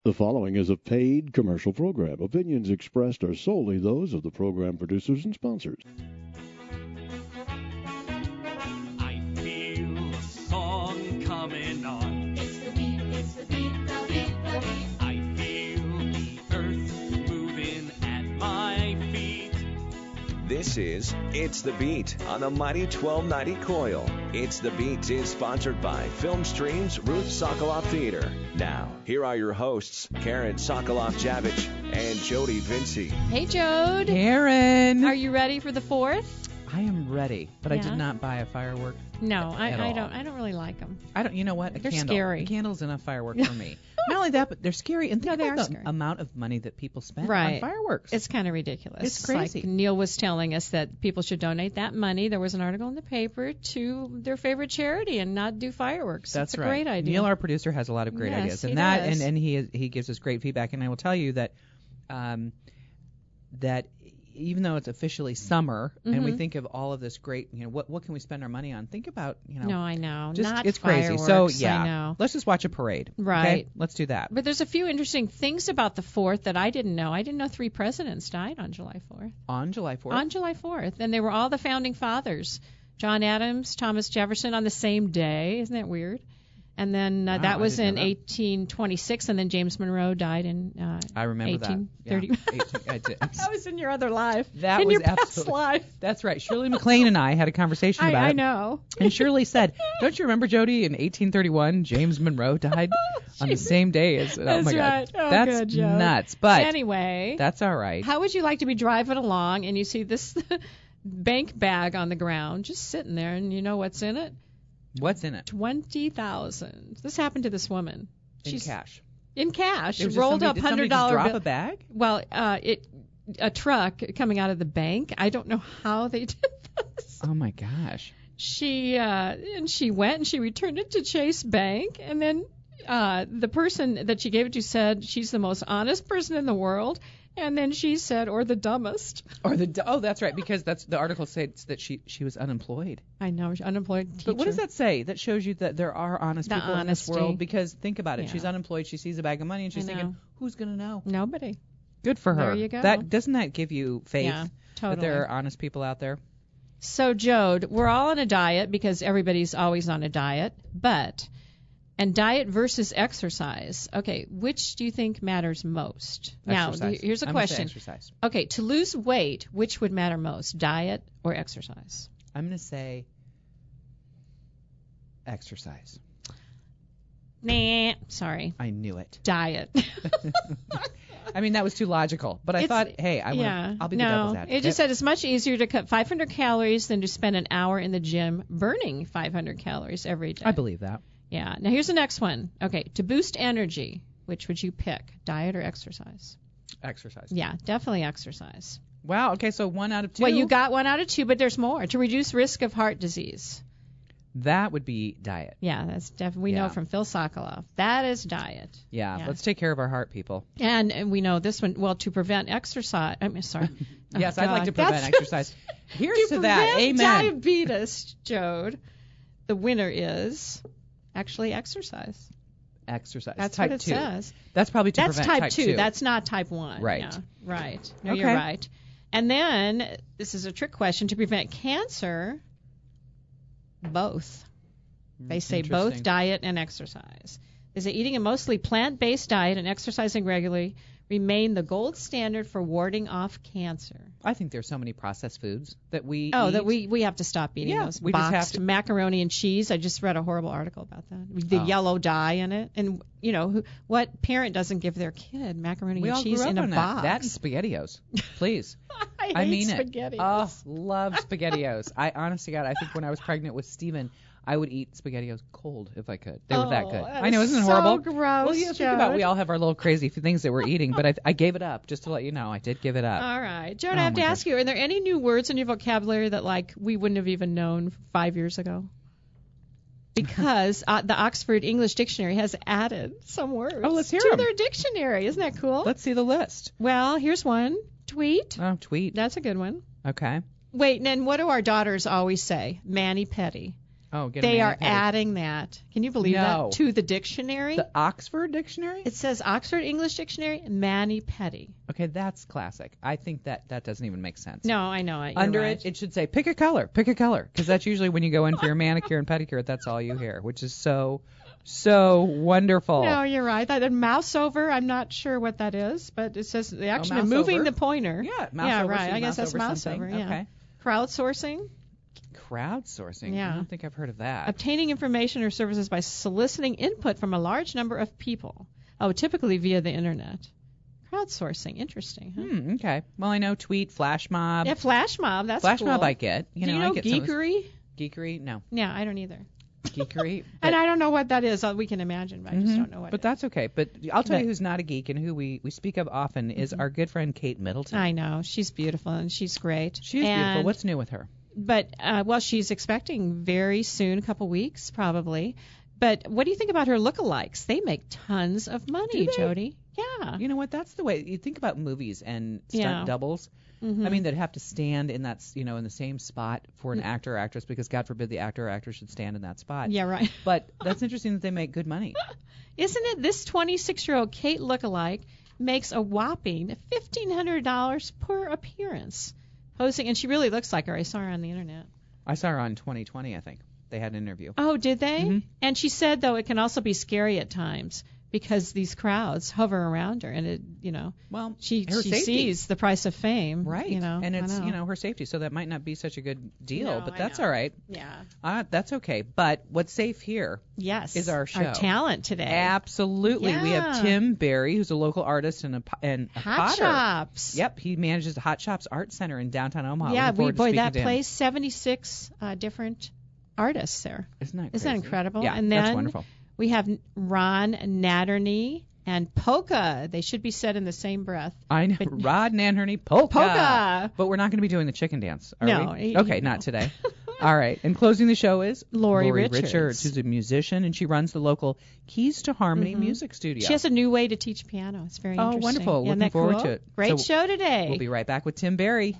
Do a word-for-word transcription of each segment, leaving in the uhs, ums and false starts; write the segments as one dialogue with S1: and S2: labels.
S1: The following is a paid commercial program. Opinions expressed are solely those of the program producers and sponsors.
S2: I feel a song coming on.
S3: It's the beat, it's the beat, the beat, the beat.
S2: I feel the earth moving at my feet.
S4: This is It's the Beat on the Mighty twelve ninety Coil. It's the Beat is sponsored by Film Stream's Ruth Sokoloff Theater. Now, here are your hosts, Karen Sokoloff-Javich and Jody Vinci.
S5: Hey, Jode.
S6: Karen.
S5: Are you ready for the fourth?
S6: I am ready, but I
S5: Yeah.
S6: did not buy a firework.
S5: No, I,
S6: At
S5: I
S6: all.
S5: don't. I don't really like them.
S6: I don't. You know what? A
S5: They're
S6: candle.
S5: scary.
S6: A candle's enough firework for me. Not only that, but they're scary. And
S5: No,
S6: think
S5: they
S6: about
S5: are
S6: the
S5: scary.
S6: amount of money that people spend
S5: Right.
S6: on fireworks.
S5: It's kind of ridiculous.
S6: It's crazy.
S5: Like Neil was telling us that people should donate that money. There was an article in the paper to their favorite charity and not do fireworks.
S6: That's
S5: it's a
S6: right.
S5: great idea.
S6: Neil, our producer, has a lot of great
S5: Yes,
S6: ideas,
S5: he
S6: and that,
S5: does.
S6: and, and he is, he gives us great feedback. And I will tell you that, um, that even though it's officially summer, and we
S5: Mhm.
S6: think of all of this great, you know, what what can we spend our money on? Think about, you know,
S5: No, I know.
S6: just
S5: not
S6: it's
S5: fireworks.
S6: crazy. So yeah,
S5: I know.
S6: let's just watch a parade. Okay?
S5: Right.
S6: Let's do that.
S5: But there's a few interesting things about the fourth that I didn't know. I didn't know three presidents died on July fourth.
S6: On July fourth.
S5: On July fourth, and they were all the founding fathers. John Adams, Thomas Jefferson on the same day. Isn't that weird? And then uh,
S6: Wow,
S5: that
S6: I
S5: was
S6: didn't
S5: in
S6: know that.
S5: eighteen twenty-six, and then James Monroe died in uh,
S6: I remember that.
S5: eighteen
S6: Yeah,
S5: thirty.
S6: eighteen I did.
S5: That was in your other life.
S6: That
S5: in
S6: was
S5: your past
S6: absolutely-
S5: life.
S6: That's right. Shirley MacLaine and I had a conversation
S5: I,
S6: about
S5: I
S6: it.
S5: know.
S6: And Shirley said, "Don't you remember, Jody, in eighteen thirty-one, James Monroe died on the same day as." Oh
S5: That's
S6: my
S5: right.
S6: God,
S5: Oh,
S6: that's
S5: good, Joe.
S6: nuts. But
S5: Anyway,
S6: that's all right.
S5: how would you like to be driving along and you see this bank bag on the ground just sitting there, and you know what's in it?
S6: What's in it?
S5: Twenty thousand. This happened to this woman.
S6: In
S5: She's
S6: cash.
S5: in cash.
S6: It
S5: She
S6: was just
S5: rolled
S6: somebody-
S5: up
S6: did
S5: hundred
S6: somebody just
S5: dollar
S6: drop
S5: bill.
S6: a bag?
S5: Well, uh, it a truck coming out of the bank. I don't know how they did this.
S6: Oh my gosh.
S5: She uh, and she went and she returned it to Chase Bank, and then uh, the person that she gave it to said she's the most honest person in the world, and then she said, or the dumbest.
S6: Or the oh, that's right, because that's the article states that she she was unemployed.
S5: I know, unemployed teacher.
S6: But what does that say? That shows you that there are honest
S5: The
S6: people in this
S5: honesty.
S6: world. Because think about it.
S5: Yeah.
S6: She's unemployed. She sees a bag of money and she's
S5: I know.
S6: thinking, who's gonna know?
S5: Nobody.
S6: Good for her.
S5: There you go.
S6: That doesn't that give you faith
S5: Yeah,
S6: that
S5: totally.
S6: there are honest people out there?
S5: So, Jode, we're all on a diet because everybody's always on a diet, but, and diet versus exercise. Okay, which do you think matters most? Now,
S6: Exercise.
S5: th- here's a
S6: I'm gonna say
S5: question.
S6: exercise.
S5: Okay, to lose weight, which would matter most, diet or exercise?
S6: I'm gonna say exercise.
S5: Nah, sorry,
S6: I knew it.
S5: diet.
S6: I mean, that was too logical. But I
S5: It's-
S6: thought, hey, I
S5: yeah,
S6: wanna, I'll be the
S5: no,
S6: devil's advocate.
S5: it just said it's much easier to cut five hundred calories than to spend an hour in the gym burning five hundred calories every day.
S6: I believe that.
S5: Yeah. Now here's the next one. Okay, to boost energy, which would you pick, diet or exercise?
S6: Exercise.
S5: Yeah, definitely exercise.
S6: Wow. Okay, so one out of two.
S5: Well, you got one out of two, but there's more. To reduce risk of heart disease.
S6: That would be diet.
S5: Yeah, that's definitely we
S6: Yeah.
S5: know from Phil Sokoloff. That is diet.
S6: Yeah,
S5: Yeah.
S6: let's take care of our heart, people.
S5: And, and we know this one. Well, to prevent exercise. I mean, sorry.
S6: Yes,
S5: Oh,
S6: I'd like
S5: God.
S6: to prevent
S5: That's-
S6: exercise. Here's
S5: to
S6: to that.
S5: prevent
S6: Amen.
S5: diabetes, Jode. The winner is actually exercise.
S6: Exercise.
S5: That's
S6: type
S5: what it
S6: two.
S5: says.
S6: That's probably to
S5: That's
S6: prevent
S5: type, two. That's not type one.
S6: Right.
S5: Yeah, right. No,
S6: Okay.
S5: you're right. And then this is a trick question. To prevent cancer, both. They say both
S6: Interesting.
S5: diet and exercise. They say eating a mostly plant-based diet and exercising regularly remain the gold standard for warding off cancer.
S6: I think there's so many processed foods that we
S5: Oh,
S6: eat.
S5: that we we have to stop eating
S6: Yeah,
S5: those
S6: we just have
S5: boxed
S6: to.
S5: macaroni and cheese. I just read a horrible article about that. The
S6: Oh.
S5: yellow dye in it, and you know who, what parent doesn't give their kid macaroni
S6: we
S5: and
S6: all
S5: cheese
S6: grew up
S5: in a
S6: on
S5: box?
S6: that. That and SpaghettiOs, please.
S5: I,
S6: I
S5: hate
S6: mean
S5: spaghetti.
S6: it. Oh, love SpaghettiOs. I honest to God, I think when I was pregnant with Steven, I would eat SpaghettiOs cold if I could. They were that
S5: Oh,
S6: good.
S5: that
S6: I know,
S5: is
S6: isn't it
S5: so
S6: horrible?
S5: gross,
S6: Well, you think about
S5: Jode.
S6: we all have our little crazy things that we're eating, but I, I gave it up just to let you know. I did give it up.
S5: All right, Joan,
S6: Oh,
S5: I have to
S6: my
S5: ask you: are there any new words in your vocabulary that like we wouldn't have even known five years ago? Because uh, the Oxford English Dictionary has added some words
S6: Oh, let's hear
S5: to
S6: 'em.
S5: their dictionary. Isn't that cool?
S6: Let's see the list.
S5: Well, here's one. Tweet.
S6: Oh, tweet.
S5: That's a good one.
S6: Okay.
S5: Wait, and then what do our daughters always say? Mani-pedi.
S6: Oh, get a
S5: They are
S6: mani-pedi.
S5: adding that. Can you believe
S6: No.
S5: that? To the dictionary.
S6: The Oxford Dictionary?
S5: It says Oxford English Dictionary, mani-pedi.
S6: Okay, that's classic. I think that that doesn't even make sense.
S5: No, I know it. You're
S6: Under
S5: right.
S6: it, it should say, pick a color, pick a color. Because that's usually when you go in for your manicure and pedicure, that's all you hear, which is so, so wonderful.
S5: No, you're right. That and mouse over, I'm not sure what that is, but it says the action of
S6: mouse
S5: moving
S6: over?
S5: the pointer.
S6: Yeah, mouse
S5: yeah,
S6: over,
S5: right.
S6: so you
S5: I guess
S6: mouse
S5: that's
S6: over
S5: mouse
S6: something.
S5: over. Yeah.
S6: Okay.
S5: Crowdsourcing,
S6: Crowdsourcing.
S5: Yeah.
S6: I don't think I've heard of that.
S5: obtaining information or services by soliciting input from a large number of people. Oh, typically via the internet. Crowdsourcing, interesting. Huh?
S6: Hmm, okay. Well, I know tweet, flash mob.
S5: Yeah, flash mob. That's
S6: flash
S5: cool.
S6: mob I get. You
S5: Do
S6: know,
S5: you know
S6: I get some of this-
S5: geekery?
S6: Geekery? No.
S5: Yeah, I don't either.
S6: Geekery.
S5: And
S6: but-
S5: I don't know what that is. Uh, We can imagine, but I just
S6: Mhm.
S5: don't know what.
S6: But
S5: it
S6: that's okay. But I'll tell
S5: But-
S6: you who's not a geek and who we, we speak of often is our good friend Kate Middleton.
S5: I know she's beautiful and she's great.
S6: She is beautiful.
S5: And-
S6: What's new with her?
S5: But uh, well, she's expecting very soon, a couple weeks probably. But what do you think about her lookalikes? They make tons of money,
S6: Do they?
S5: Jody. Yeah.
S6: You know what? That's the way you think about movies and stunt
S5: Yeah.
S6: doubles.
S5: Mhm.
S6: I mean, they'd have to stand in that, s- you know, in the same spot for an actor or actress because God forbid the actor or actress should stand in that spot.
S5: Yeah, right.
S6: But that's interesting that they make good money.
S5: Isn't it? This twenty-six-year-old Kate lookalike makes a whopping fifteen hundred dollars per appearance, posing, and she really looks like her. I saw her on the internet.
S6: I saw her on twenty twenty, I think. They had an interview.
S5: Oh, did they?
S6: Mhm.
S5: And she said though it can also be scary at times because these crowds hover around her, and it, you know,
S6: Well,
S5: she
S6: her
S5: she
S6: safety.
S5: sees the price of fame,
S6: Right.
S5: You know,
S6: and
S5: I
S6: it's,
S5: know.
S6: you know, her safety. So that might not be such a good deal,
S5: No,
S6: but
S5: I
S6: that's
S5: know.
S6: all right.
S5: Yeah.
S6: Uh, that's okay. But what's safe here?
S5: Yes.
S6: Is our show.
S5: Our talent today.
S6: Absolutely. We have
S5: Yeah.
S6: Tim Berry, who's a local artist and a, po- and a
S5: Hot
S6: potter.
S5: Shops.
S6: Yep, he manages the Hot Shops Art Center in downtown Omaha.
S5: Yeah,
S6: Looking
S5: we
S6: forward to
S5: boy
S6: speaking
S5: that
S6: to him.
S5: plays seventy-six uh, different artists there.
S6: Isn't that
S5: Isn't that
S6: crazy?
S5: incredible?
S6: Yeah,
S5: And then
S6: that's wonderful.
S5: we have Ron Natterney and Polka. They should be said in the same breath.
S6: I know.
S5: But-
S6: Rod Nanherney Polka.
S5: Polka.
S6: But we're not going to be doing the chicken dance, are
S5: No,
S6: we?
S5: y-
S6: Okay,
S5: no.
S6: not today. All right. And closing the show is
S5: Lori Richards.
S6: who's a musician, and she runs the local Keys to Harmony
S5: Mhm.
S6: Music Studio.
S5: She has a new way to teach piano. It's very
S6: Oh,
S5: interesting.
S6: wonderful.
S5: Isn't
S6: Looking
S5: that
S6: forward
S5: cool?
S6: to it.
S5: Great
S6: So
S5: show today.
S6: We'll be right back with Tim Berry.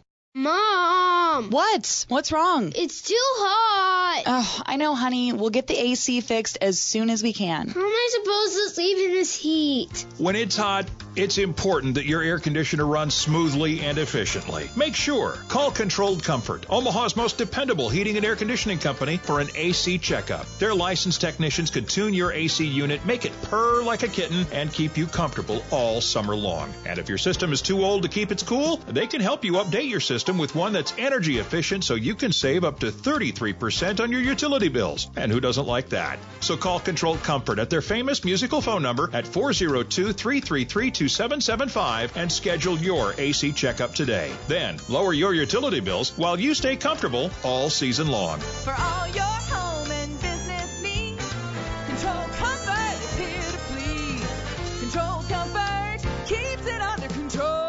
S7: Mom!
S8: What? What's wrong?
S7: It's too hot!
S8: Oh, I know, honey. We'll get the A C fixed as soon as we can.
S7: How am I supposed to sleep in this heat?
S9: When it's hot, it's important that your air conditioner runs smoothly and efficiently. Make sure. Call Controlled Comfort, Omaha's most dependable heating and air conditioning company, for an A C checkup. Their licensed technicians can tune your A C unit, make it purr like a kitten, and keep you comfortable all summer long. And if your system is too old to keep its cool, they can help you update your system with one that's energy efficient so you can save up to thirty-three percent on your utility bills. And who doesn't like that? So call Controlled Comfort at their famous musical phone number at four oh two, three three three, two seven seven five and schedule your A C checkup today. Then lower your utility bills while you stay comfortable all season long.
S10: For all your home and business needs, Control Comfort is here to please. Control Comfort keeps it under control.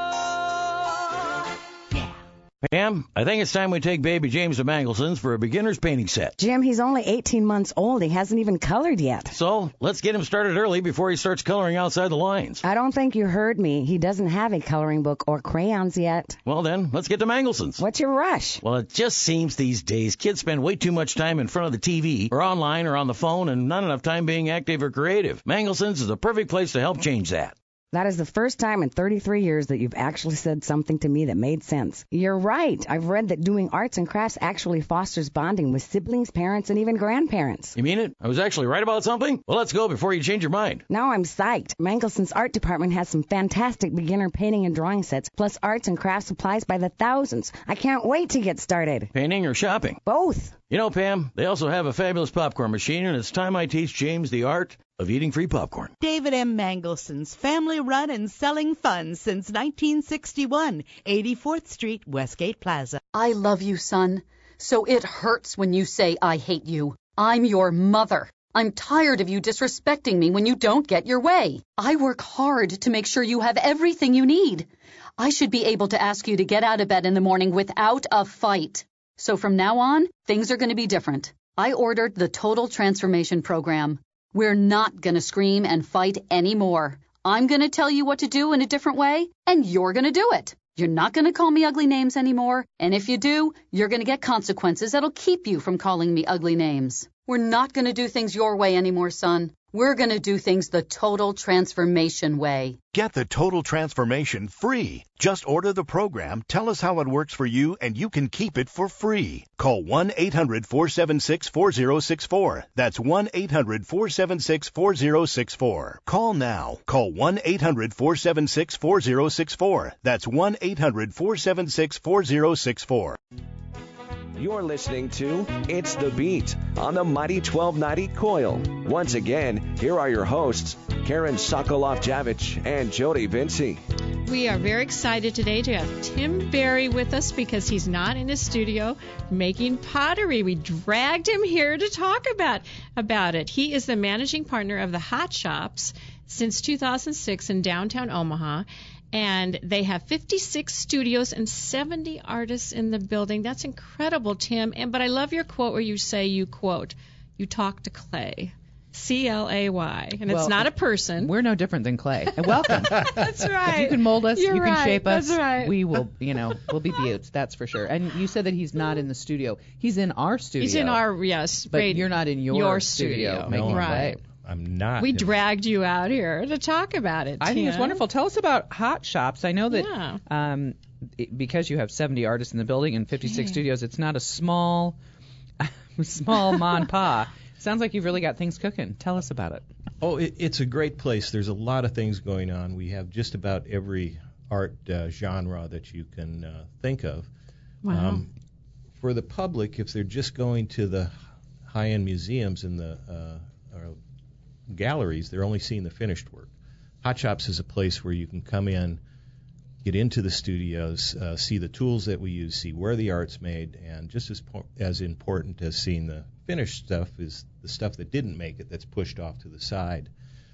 S11: Pam, I think it's time we take baby James to Mangelson's for a beginner's painting set.
S12: Jim, he's only eighteen months old. He hasn't even colored yet.
S11: So, let's get him started early before he starts coloring outside the lines.
S12: I don't think you heard me. He doesn't have a coloring book or crayons yet.
S11: Well then, let's get to Mangelson's.
S12: What's your rush?
S11: Well, it just seems these days kids spend way too much time in front of the T V or online or on the phone and not enough time being active or creative. Mangelson's is the perfect place to help change that.
S12: That is the first time in thirty-three years that you've actually said something to me that made sense. You're right. I've read that doing arts and crafts actually fosters bonding with siblings, parents, and even grandparents.
S11: You mean it? I was actually right about something? Well, let's go before you change your mind.
S12: Now I'm psyched. Mangelson's art department has some fantastic beginner painting and drawing sets, plus arts and craft supplies by the thousands. I can't wait to get started.
S11: Painting or shopping?
S12: Both.
S11: You know, Pam, they also have a fabulous popcorn machine, and it's time I teach James the art of eating free popcorn.
S13: David M. Mangelson's family-run and selling fun since nineteen sixty-one, eighty-fourth Street, Westgate Plaza.
S14: I love you, son. So it hurts when you say I hate you. I'm your mother. I'm tired of you disrespecting me when you don't get your way. I work hard to make sure you have everything you need. I should be able to ask you to get out of bed in the morning without a fight. So from now on, things are going to be different. I ordered the Total Transformation Program. We're not going to scream and fight anymore. I'm going to tell you what to do in a different way, and you're going to do it. You're not going to call me ugly names anymore, and if you do, you're going to get consequences that'll keep you from calling me ugly names. We're not going to do things your way anymore, son. We're going to do things the Total Transformation way.
S15: Get the Total Transformation free. Just order the program, tell us how it works for you, and you can keep it for free. Call one eight hundred four seven six four zero six four. That's one eight hundred four seven six four zero six four. Call now. Call one eight hundred four seven six four zero six four. That's one eight hundred four seven six four zero six four.
S4: You're listening to It's the Beat on the Mighty twelve ninety Coil. Once again, here are your hosts, Karen Sokoloff-Javich and Jody Vinci.
S5: We are very excited today to have Tim Berry with us because he's not in his studio making pottery. We dragged him here to talk about, about it. He is the managing partner of the Hot Shops since two thousand six in downtown Omaha. And they have fifty-six studios and seventy artists in the building. That's incredible, Tim. And but I love your quote where you say, you quote, you talk to clay. C L A Y. And
S6: well,
S5: it's not a person.
S6: We're no different than clay. And welcome.
S5: That's right.
S6: If you can mold us,
S5: You're
S6: you can
S5: right.
S6: shape us.
S5: That's right.
S6: We will, you know, we'll be beauts, that's for sure. And you said that he's not in the studio. He's in our studio.
S5: He's in our, yes.
S6: But
S5: great,
S6: you're not in your,
S5: your
S6: studio.
S5: studio.
S6: Making
S5: right.
S6: clay.
S16: I'm not.
S5: We dragged you out here to talk about it.
S6: I think it's
S5: Tim.
S6: wonderful. Tell us about Hot Shops. I know that
S5: Yeah.
S6: um, it, because you have seventy artists in the building and fifty-six
S5: Okay.
S6: studios, it's not a small, small mon pa. Sounds like you've really got things cooking. Tell us about it.
S16: Oh, it, it's a great place. There's a lot of things going on. We have just about every art uh, genre that you can uh, think of.
S5: Wow.
S16: For the public, if they're just going to the high-end museums and the uh, or galleries, they're only seeing the finished work. Hot Shops is a place where you can come in, get into the studios, uh, see the tools that we use, see where the art's made, and just as po- as important as seeing the finished stuff is the stuff that didn't make it that's pushed off to the side.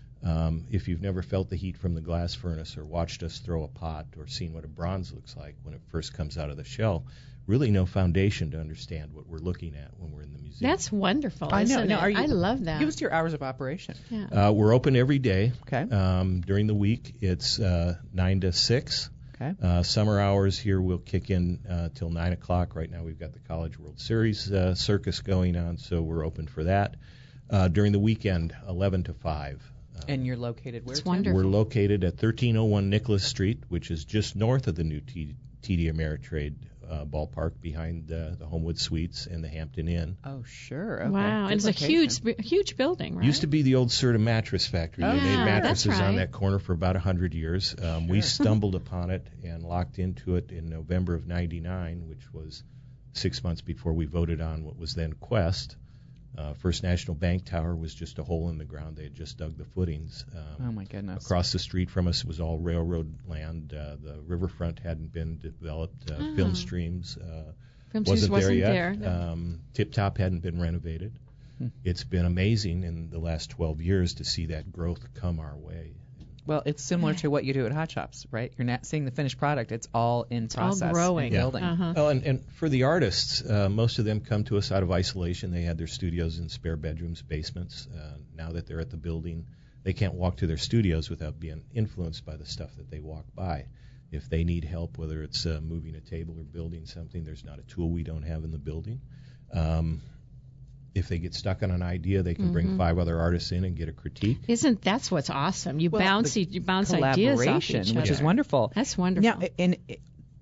S16: Um, if you've never felt the heat from the glass furnace or watched us throw a pot or seen what a bronze looks like when it first comes out of the shell, really no foundation to understand what we're looking at when we're in the museum.
S5: That's wonderful.
S6: I know.
S5: Isn't
S6: Now,
S5: it?
S6: are you,
S5: I love that.
S6: Give us your hours of operation.
S5: Yeah.
S16: Uh, we're open every day.
S6: Okay.
S16: Um, during the week, it's uh, nine to six.
S6: Okay.
S16: Uh, summer hours here will kick in uh, till nine o'clock. Right now we've got the College World Series uh, circus going on, so we're open for that. Uh, during the weekend, eleven to five. Uh,
S6: And you're located where?
S5: It's
S6: Tim?
S5: wonderful.
S16: We're located at thirteen oh one Nicholas Street, which is just north of the new T- TD Ameritrade uh, ballpark, behind uh, the Homewood Suites and the Hampton Inn.
S6: Oh, sure. Okay.
S5: Wow.
S6: Good
S5: And it's a
S6: location.
S5: huge, huge building, right?
S16: Used to be the old Serta mattress factory.
S6: Oh,
S16: they made
S5: yeah,
S16: mattresses
S5: that's right.
S16: on that corner for about one hundred years. Um, We
S6: Sure.
S16: stumbled upon it and locked into it in November of ninety-nine, which was six months before we voted on what was then Quest. Uh, First National Bank Tower was just a hole in the ground. They had just dug the footings. Um,
S6: Oh, my goodness.
S16: Across the street from us was all railroad land. Uh, the riverfront hadn't been developed. Uh,
S5: Oh.
S16: Film Streams uh,
S5: Film
S16: wasn't,
S5: Streams wasn't
S16: there yet.
S5: there, no.
S16: Um, Tip Top hadn't been renovated.
S6: Hmm.
S16: It's been amazing in the last twelve years to see that growth come our way.
S6: Well, it's similar to what you do at Hot Shops, right? You're not seeing the finished product. It's all in
S5: It's all
S6: process.
S5: growing.
S6: and
S16: Yeah.
S6: building.
S5: Uh-huh.
S16: Oh, and, and for the artists, uh, most of them come to us out of isolation. They had their studios in spare bedrooms, basements. Uh, now that they're at the building, they can't walk to their studios without being influenced by the stuff that they walk by. If they need help, whether it's uh, moving a table or building something, there's not a tool we don't have in the building. Um, if they get stuck on an idea, they can bring
S5: Mhm.
S16: five other artists in and get a critique.
S5: Isn't that's what's awesome? You
S6: Well,
S5: bounce,
S6: the
S5: e- you bounce ideas off
S6: Collaboration,
S5: each
S6: which
S5: other.
S6: is wonderful.
S5: That's wonderful.
S6: Now, and uh,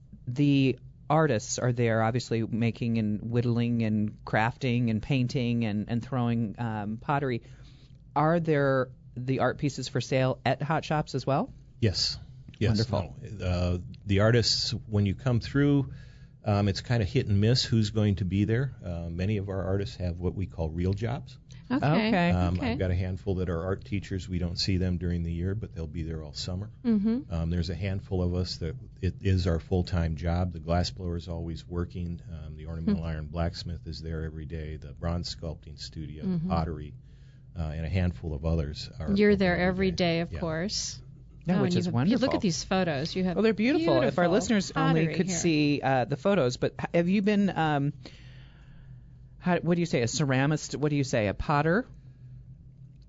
S6: the artists are there, obviously making and whittling and crafting and painting and and throwing um, pottery. Are there the art pieces for sale at Hot Shops as well?
S16: Yes. Yes.
S6: Wonderful.
S16: No. Uh, the artists, when you come through, um, it's kind of hit and miss who's going to be there. Uh, many of our artists have what we call real jobs.
S5: Okay.
S6: Okay.
S16: Um,
S5: okay.
S16: I've got a handful that are art teachers. We don't see them during the year, but they'll be there all summer.
S5: Mm-hmm.
S16: Um, there's a handful of us that it is our full-time job. The glassblower is always working. Um, the ornamental iron blacksmith is there every day. The bronze sculpting studio,
S5: Mhm.
S16: the pottery, uh, and a handful of others are.
S5: You're
S16: open
S5: there every day, of
S16: Yeah.
S5: course.
S6: Yeah,
S5: Oh,
S6: which
S5: and
S6: is
S5: you have,
S6: wonderful.
S5: You look at these photos. You have.
S6: Well, they're beautiful. If our
S5: beautiful
S6: listeners only
S5: pottery
S6: could
S5: here.
S6: see uh, the photos, but h- have you been? Um, how, what do you say? A ceramist? What do you say? A potter?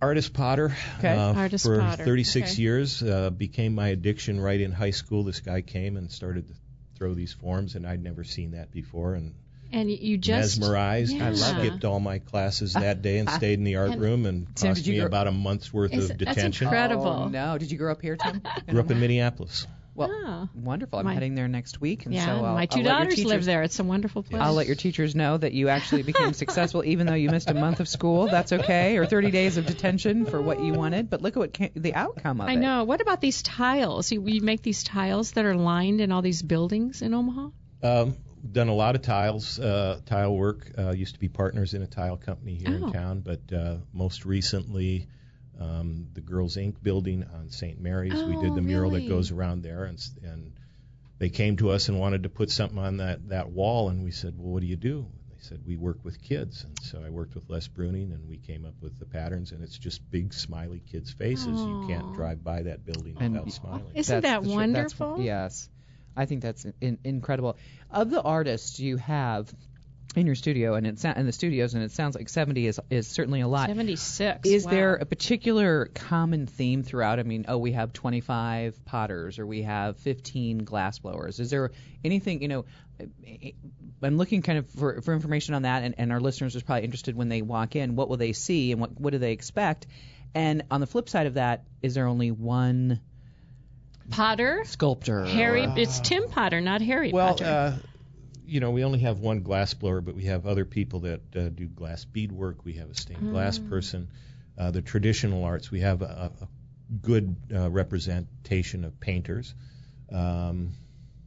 S16: Artist Potter.
S6: Okay.
S16: Uh,
S5: Artist
S16: for
S5: Potter.
S16: thirty-six
S5: Okay.
S16: years, uh, became my addiction right in high school. This guy came and started to throw these forms, and I'd never seen that before. And
S5: And y- you just
S16: mesmerized.
S5: Yeah.
S16: I skipped all my classes that day and stayed in the art
S5: And-
S16: room, and
S6: Tim,
S16: cost
S6: did you
S16: me
S6: grow-
S16: about a month's worth
S5: Is-
S16: of
S5: that's
S16: detention.
S5: incredible.
S6: Oh, no. Did you grow up here, Tim?
S16: Grew up in Minneapolis.
S6: Well,
S5: Oh.
S6: wonderful. I'm
S5: My-
S6: heading there next week, and
S5: yeah,
S6: so I'll,
S5: my two
S6: I'll let your
S5: daughters
S6: teachers,
S5: live there. It's a wonderful place.
S6: I'll let your teachers know that you actually became successful, even though you missed a month of school. That's okay, or thirty days of detention for what you wanted. But look at what came, the outcome of
S5: I
S6: it.
S5: know. What about these tiles? You, you make these tiles that are lined in all these buildings in Omaha?
S16: Um, done a lot of tiles, uh, tile work. Uh, used to be partners in a tile company here
S5: Oh.
S16: in town, but uh, most recently, um, the Girls Incorporated building on Saint Mary's. we did
S5: Oh,
S16: the mural
S5: really?
S16: that goes around there, and, s- and they came to us and wanted to put something on that, that wall, and we said, well, what do you do? They said, we work with kids. And so I worked with Les Bruning, and we came up with the patterns, and it's just big, smiley kids' faces. You can't
S5: Aw.
S16: drive by that building
S6: And-
S16: without smiling.
S5: Isn't
S6: That's
S5: that
S6: the tr- that's-
S5: wonderful?
S6: yes. I think that's in, incredible. Of the artists you have in your studio and it sa- in the studios, and it sounds like seventy is is certainly a lot.
S5: seventy-six.
S6: Is
S5: wow.
S6: there a particular common theme throughout? I mean, oh, we have twenty-five potters, or we have fifteen glass blowers. Is there anything, you know, I'm looking kind of for, for information on that, and, and our listeners are probably interested when they walk in, what will they see and what, what do they expect? And on the flip side of that, is there only one
S5: Potter?
S6: sculptor?
S5: Harry.
S6: or-
S5: It's Tim Potter, not Harry
S16: Well,
S5: Potter.
S16: uh, you know, we only have one glass blower, but we have other people that uh, do glass beadwork. We have a stained glass
S5: Mm.
S16: person. Uh, the traditional arts, we have a, a good uh, representation of painters. Um,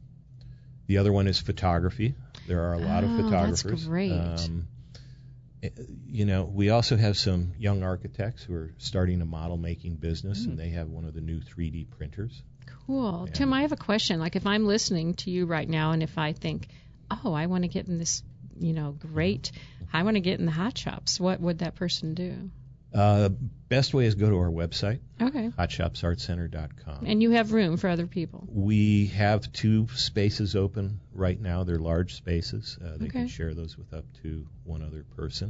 S16: the other one is photography. There are a lot
S5: Oh,
S16: of
S5: that's
S16: photographers.
S5: great.
S16: Um, eh, you know, we also have some young architects who are starting a model making business,
S5: Mm.
S16: and they have one of the new three D printers.
S5: Cool.
S16: Yeah.
S5: Tim, I have a question. Like, if I'm listening to you right now, and if I think, oh, I want to get in this, you know, great, I want to get in the hot shops, what would that person do?
S16: Uh, best way is go to our website,
S5: Okay.
S16: hot shops art center dot com.
S5: And you have room for other people.
S16: We have two spaces open right now. They're large spaces. Uh, they can
S5: Okay.
S16: share those with up to one other person.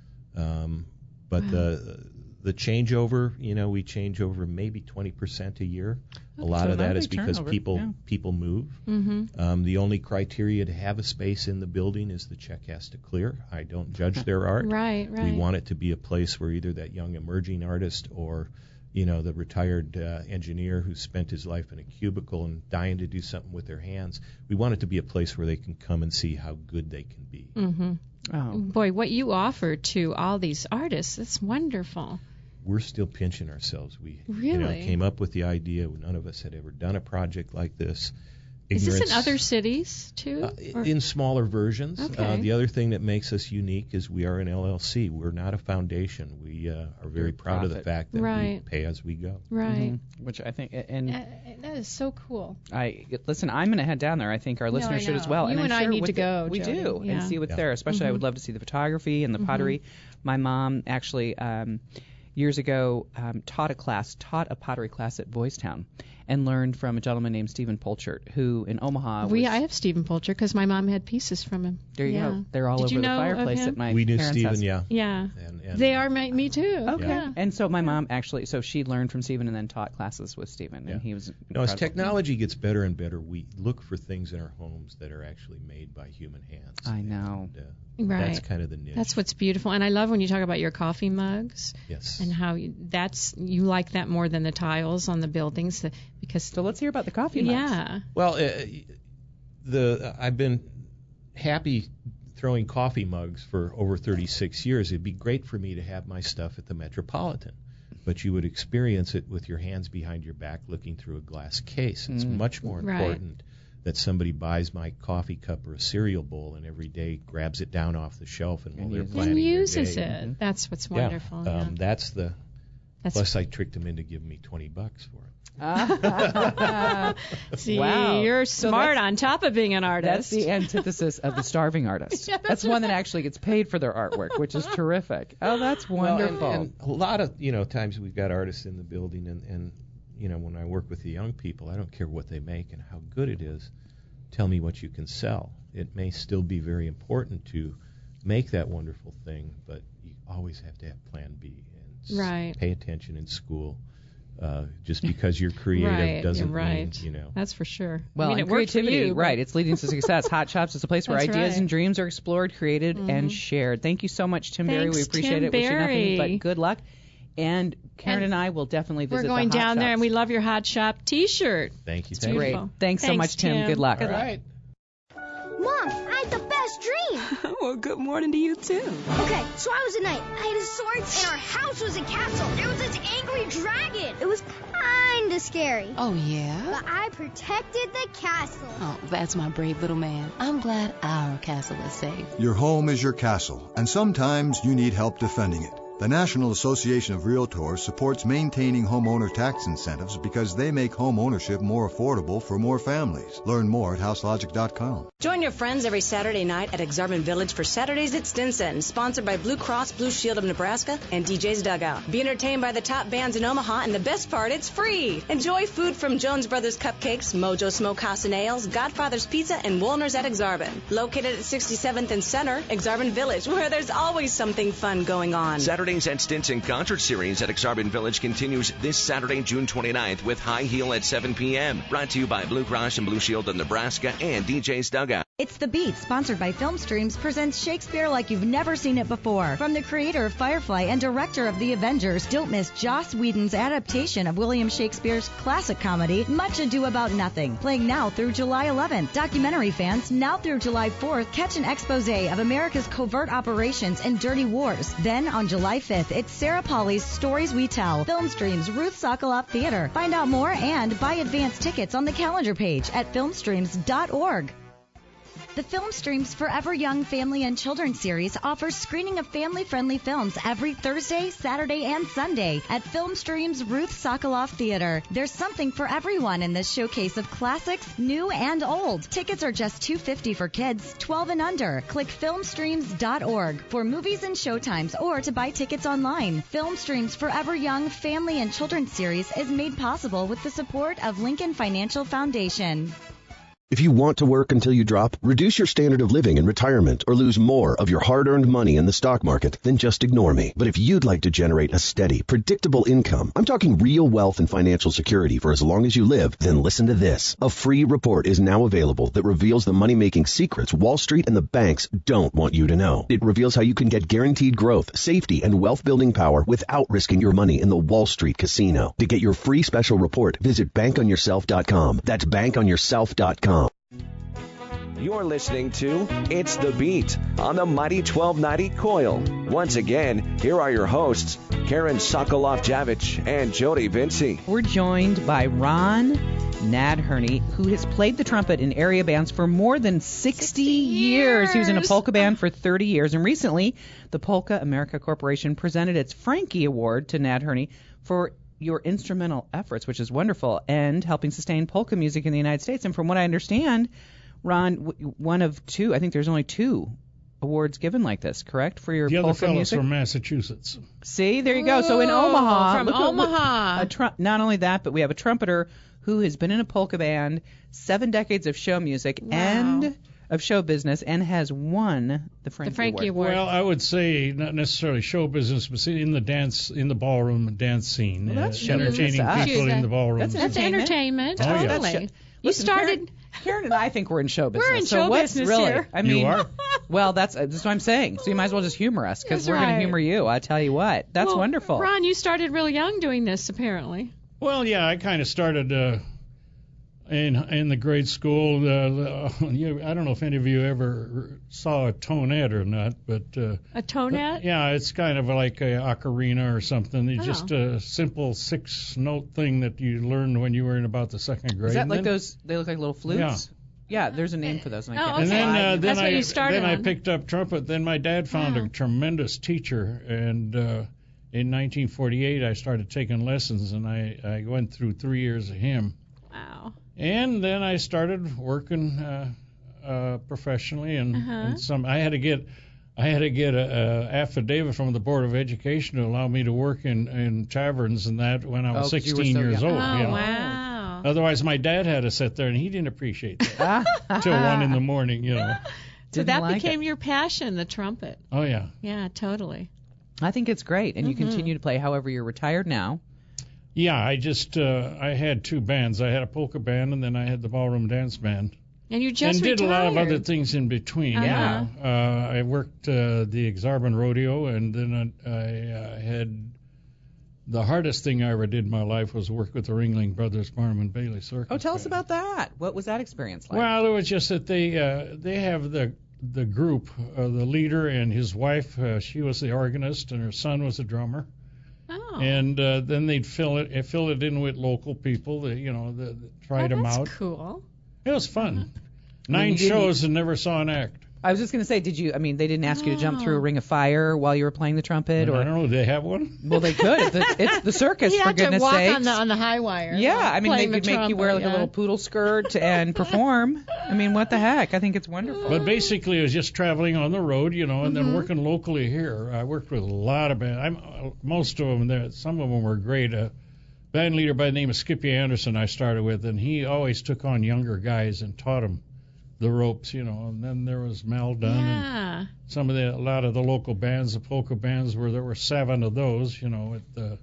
S16: Um, but
S5: Wow.
S16: the the changeover, you know, we change over maybe twenty percent a year. A
S6: Okay,
S16: lot
S6: so
S16: of that
S6: not a
S16: is
S6: big
S16: because
S6: turnover,
S16: people
S6: yeah.
S16: people move.
S5: Mm-hmm.
S16: Um, the only criteria to have a space in the building is the check has to clear. I don't judge their art.
S5: Right, right.
S16: We want it to be a place where either that young emerging artist or, you know, the retired uh, engineer who spent his life in a cubicle and dying to do something with their hands, we want it to be a place where they can come and see how good they can be.
S5: Mm-hmm.
S6: Oh.
S5: Boy, what you offer to all these artists, it's wonderful.
S16: We're still pinching ourselves. We you know,
S5: Really?
S16: came up with the idea. None of us had ever done a project like this.
S5: Is this in
S16: Ignorance-
S5: other cities, too?
S16: Uh,
S5: Or-
S16: in smaller versions. Uh,
S5: Okay.
S16: the other thing that makes us unique is we are an L L C. We're not a foundation. We uh, are very proud of the
S6: profit.
S16: fact that we
S5: Right.
S16: pay as we go.
S5: right.
S6: Mhm. Which I think, and
S5: Uh, that is so cool.
S6: I listen. I'm going to head down there. I think our
S5: No,
S6: listeners
S5: I
S6: should as
S5: know.
S6: well.
S5: You
S6: and I'm
S5: and I
S6: sure
S5: need
S6: with
S5: to
S6: the-
S5: go,
S6: We
S5: Jody.
S6: do,
S5: Yeah.
S6: and see what's
S16: Yeah.
S6: there. Especially, I
S5: Mhm.
S6: would love to see the photography and the
S5: Mhm.
S6: pottery. My mom actually um, years ago um, taught a class, taught a pottery class at Boys Town, and learned from a gentleman named Stephen Polchert, who in Omaha.
S5: we
S6: was,
S5: I have Stephen Polcher because my mom had pieces from him.
S6: there you
S5: yeah.
S6: go. They're all
S5: Did
S6: over
S5: you
S6: the
S5: know of
S6: fireplace
S5: him?
S6: at my
S16: we knew
S6: parents'
S16: Stephen,
S6: house.
S16: yeah.
S5: Yeah.
S16: And, and
S5: They are my, me too.
S6: Okay.
S5: Yeah.
S6: And so my mom actually, so she learned from Stephen and then taught classes with Stephen,
S16: Yeah.
S6: and he was.
S16: No, as
S6: incredible.
S16: technology gets better and better, we look for things in our homes that are actually made by human hands.
S6: I know.
S16: And, uh,
S5: Right.
S16: That's kind of the niche.
S5: That's what's beautiful. And I love when you talk about your coffee mugs
S16: yes.
S5: and how you, that's you like that more than the tiles on the buildings the, because
S6: So let's hear about the coffee mugs.
S5: yeah.
S16: Well, uh, the I've been happy throwing coffee mugs for over thirty-six years. It'd be great for me to have my stuff at the Metropolitan, but you would experience it with your hands behind your back looking through a glass case. It's
S6: Mm.
S16: much more
S5: Right.
S16: important that somebody buys my coffee cup or a cereal bowl and every day grabs it down off the shelf and while
S6: And
S16: they're
S6: uses it.
S16: planning
S5: And
S16: their
S5: uses
S16: day.
S5: it. That's what's
S16: Yeah.
S5: wonderful. Yeah.
S16: Um, that's the
S5: That's
S16: plus I tricked them into giving me twenty bucks for it.
S5: See,
S6: Wow.
S5: you're
S6: So
S5: smart
S6: that's-
S5: on top of being an artist.
S6: That's the antithesis of the starving artist.
S5: Yeah,
S6: that's
S5: that's
S6: one that actually gets paid for their artwork, which is terrific. Oh, that's wonderful.
S16: Well, and, and a lot of you know times we've got artists in the building, and, and you know when I work with the young people, I don't care what they make and how good it is. Tell me what you can sell. It may still be very important to make that wonderful thing, but you always have to have Plan B. And
S5: Right.
S16: Pay attention in school. Uh, just because you're creative
S5: right,
S16: doesn't
S5: you're right.
S16: mean, you know.
S5: That's for sure.
S6: Well,
S5: I mean,
S6: and
S5: it worked for
S6: creativity,
S5: you, but-
S6: right? It's leading to success. Hot Chops is a place where
S5: That's
S6: ideas
S5: right.
S6: and dreams are explored, created,
S5: Mhm.
S6: and shared. Thank you so much, Tim Berry. We
S5: Thanks,
S6: appreciate
S5: Tim
S6: it. Wish you nothing
S5: Berry.
S6: but good luck. And Karen and,
S5: And
S6: I will definitely visit
S5: We're going
S6: the Hot
S5: down there,
S6: Shops.
S5: and we love your Hot Shop T-shirt.
S16: Thank you.
S5: It's
S16: Thank
S6: Great.
S5: beautiful.
S6: Thanks so
S5: Thanks,
S6: much, Tim.
S5: Tim.
S6: Good luck.
S5: Good
S6: All
S5: luck.
S6: right.
S7: Mom, I had the best dream.
S10: Well, good morning to you, too.
S7: Okay, so I was a knight. I had a sword, and our house was a castle. There was this angry dragon. It was kinda scary.
S17: Oh, yeah?
S7: But I protected the castle.
S17: Oh, that's my brave little man. I'm glad our castle is safe.
S18: Your home is your castle, and sometimes you need help defending it. The National Association of Realtors supports maintaining homeowner tax incentives because they make home ownership more affordable for more families. Learn more at house logic dot com.
S19: Join your friends every Saturday night at Exarban Village for Saturdays at Stinson, sponsored by Blue Cross Blue Shield of Nebraska and D J's Dugout. Be entertained by the top bands in Omaha, and the best part, it's free. Enjoy food from Jones Brothers Cupcakes, Mojo Smokehouse and Nails, Godfather's Pizza, and Woolner's at Exarban. Located at sixty-seventh and Center, Exarban Village, where there's always something fun going on.
S4: Saturdays at Stinson concert series at Exarban Village continues this Saturday, June twenty-ninth with High Heel at seven p.m. Brought to you by Blue Cross and Blue Shield of Nebraska and D J's Dugout.
S20: It's The Beat, sponsored by Film Streams, presents Shakespeare like you've never seen it before. From the creator of Firefly and director of The Avengers, don't miss Joss Whedon's adaptation of William Shakespeare's classic comedy, Much Ado About Nothing, playing now through July eleventh. Documentary fans, now through July fourth, catch an expose of America's covert operations and dirty wars. Then on July fifth, it's Sarah Polly's Stories We Tell, Film Streams, Ruth Sokoloff Theater. Find out more and buy advance tickets on the calendar page at film streams dot org. The Film Streams Forever Young Family and Children series offers screening of family-friendly films every Thursday, Saturday, and Sunday at Film Streams Ruth Sokoloff Theater. There's something for everyone in this showcase of classics, new and old. Tickets are just two dollars and fifty cents for kids, twelve and under. Click film streams dot org for movies and showtimes or to buy tickets online. Film Streams Forever Young Family and Children series is made possible with the support of Lincoln Financial Foundation.
S21: If you want to work until you drop, reduce your standard of living in retirement, or lose more of your hard-earned money in the stock market, then just ignore me. But if you'd like to generate a steady, predictable income, I'm talking real wealth and financial security for as long as you live, then listen to this. A free report is now available that reveals the money-making secrets Wall Street and the banks don't want you to know. It reveals how you can get guaranteed growth, safety, and wealth-building power without risking your money in the Wall Street casino. To get your free special report, visit bank on yourself dot com. That's bank on yourself dot com.
S4: You're listening to It's the Beat on the Mighty twelve ninety Coil. Once again, here are your hosts, Karen Sokoloff-Javich and Jody Vinci.
S6: We're joined by Ron Nadherney, who has played the trumpet in area bands for more than sixty years. He was in a polka band for thirty years, and recently the Polka America Corporation presented its Frankie Award to Nadherney for your instrumental efforts, which is wonderful, and helping sustain polka music in the United States. And from what I understand, Ron, w- one of two, I think there's only two awards given like this, correct, for your
S22: the
S6: polka
S22: other fellow's
S6: music?
S22: from Massachusetts.
S6: See, there you go. So in Omaha,
S5: from
S6: look what-
S5: Omaha.
S6: a tru- not only that, but we have a trumpeter who has been in a polka band, seven decades of show music
S5: Wow.
S6: and of show business, and has won the Frankie,
S5: Frankie
S6: Award.
S5: Award.
S22: Well, I would say not necessarily show business, but in the dance, in the ballroom dance scene,
S6: Well, that's
S22: uh,
S6: show
S22: entertaining
S6: business.
S22: people in the ballroom.
S6: That's
S5: That's entertainment,
S22: Oh, yeah.
S5: totally.
S6: That's-
S5: You
S6: Listen,
S5: started.
S6: Karen, Karen and I think we're in show business.
S5: We're in
S6: so
S5: show
S6: what's
S5: business
S6: really?
S5: here.
S6: I mean,
S22: You are?
S6: Well, that's, that's what I'm saying. So you might as well just humor us, because
S5: That's
S6: we're going
S5: right.
S6: to humor you. I tell you what, that's
S5: Well,
S6: wonderful.
S5: Ron, you started real young doing this, apparently.
S22: Well, yeah, I kind of started uh, in in the grade school. Uh, you, I don't know if any of you ever saw a tonette or not, but uh,
S5: A tonette?
S22: yeah, it's kind of like a ocarina or something. It's
S5: Oh.
S22: just a simple six-note thing that you learned when you were in about the second grade.
S6: Is that
S22: And
S6: like
S22: then-
S6: those? They look like little flutes.
S22: Yeah.
S6: Yeah, there's a name for those. And I
S5: Oh,
S6: can't
S22: And
S5: okay.
S22: then, uh, then
S5: That's
S22: I
S5: what you started
S22: then I
S5: on.
S22: picked up trumpet. Then my dad found
S5: Wow.
S22: a tremendous teacher, and uh, in nineteen forty-eight I started taking lessons, and I, I went through three years of him.
S5: Wow.
S22: And then I started working uh, uh, professionally, and,
S5: Uh-huh.
S22: and some I had to get I had to get a, a affidavit from the Board of Education to allow me to work in, in taverns and that when I was
S6: Oh, 'cause you were
S22: sixteen
S6: so
S22: years
S6: young.
S22: old.
S5: Oh,
S22: you know.
S5: wow.
S22: Otherwise, my dad had to sit there, and he didn't appreciate that till one in the morning. You know.
S5: So
S6: Didn't
S5: that
S6: like
S5: became
S6: it.
S5: your passion, the trumpet.
S22: Oh yeah.
S5: Yeah, totally.
S6: I think it's great, and you
S5: Mhm.
S6: continue to play. However, you're retired now.
S22: Yeah, I just uh, I had two bands. I had a polka band, and then I had the ballroom dance band.
S5: And you just
S22: and did
S5: retired.
S22: a lot of other things in between.
S5: Uh-huh.
S22: Yeah, uh, I worked uh, the Exarban Rodeo, and then I, I uh, had the hardest thing I ever did in my life was work with the Ringling Brothers Barnum and Bailey Circus.
S6: Oh, tell us about that. What was that experience like?
S22: Well, it was just that they uh, they have the the group, uh, the leader and his wife. Uh, she was the organist, and her son was the drummer.
S5: Oh.
S22: And uh, then they'd fill it fill it in with local people. That, you know, that tried
S5: oh,
S22: them
S5: that's
S22: out.
S5: cool.
S22: It was fun.
S6: I
S22: Nine
S6: mean, you didn't-
S22: shows and never saw an act.
S6: I was just going to say, did you? I mean, they didn't ask you to jump through a ring of fire while you were playing the trumpet,
S22: And
S6: or
S22: I don't know. Do they have one?
S6: well, they could. It's the, it's the circus,
S5: You
S6: for
S5: had to
S6: goodness
S5: walk
S6: sakes.
S5: on the on the high wire.
S6: Yeah, I mean, they
S5: playing
S6: could
S5: the
S6: make you wear like
S5: trumpet,
S6: a little
S5: yeah.
S6: poodle skirt and perform. I mean, what the heck? I think it's wonderful.
S22: But basically, it was just traveling on the road, you know, and
S5: Mm-hmm.
S22: then working locally here. I worked with a lot of bands. I'm, uh, most of them, there, some of them were great. A band leader by the name of Skippy Anderson I started with, and he always took on younger guys and taught them the ropes, you know. And then there was Mal Dunn. And
S5: Yeah.
S22: some of the, a lot of the local bands, the polka bands, where there were seven of those, you know, with uh,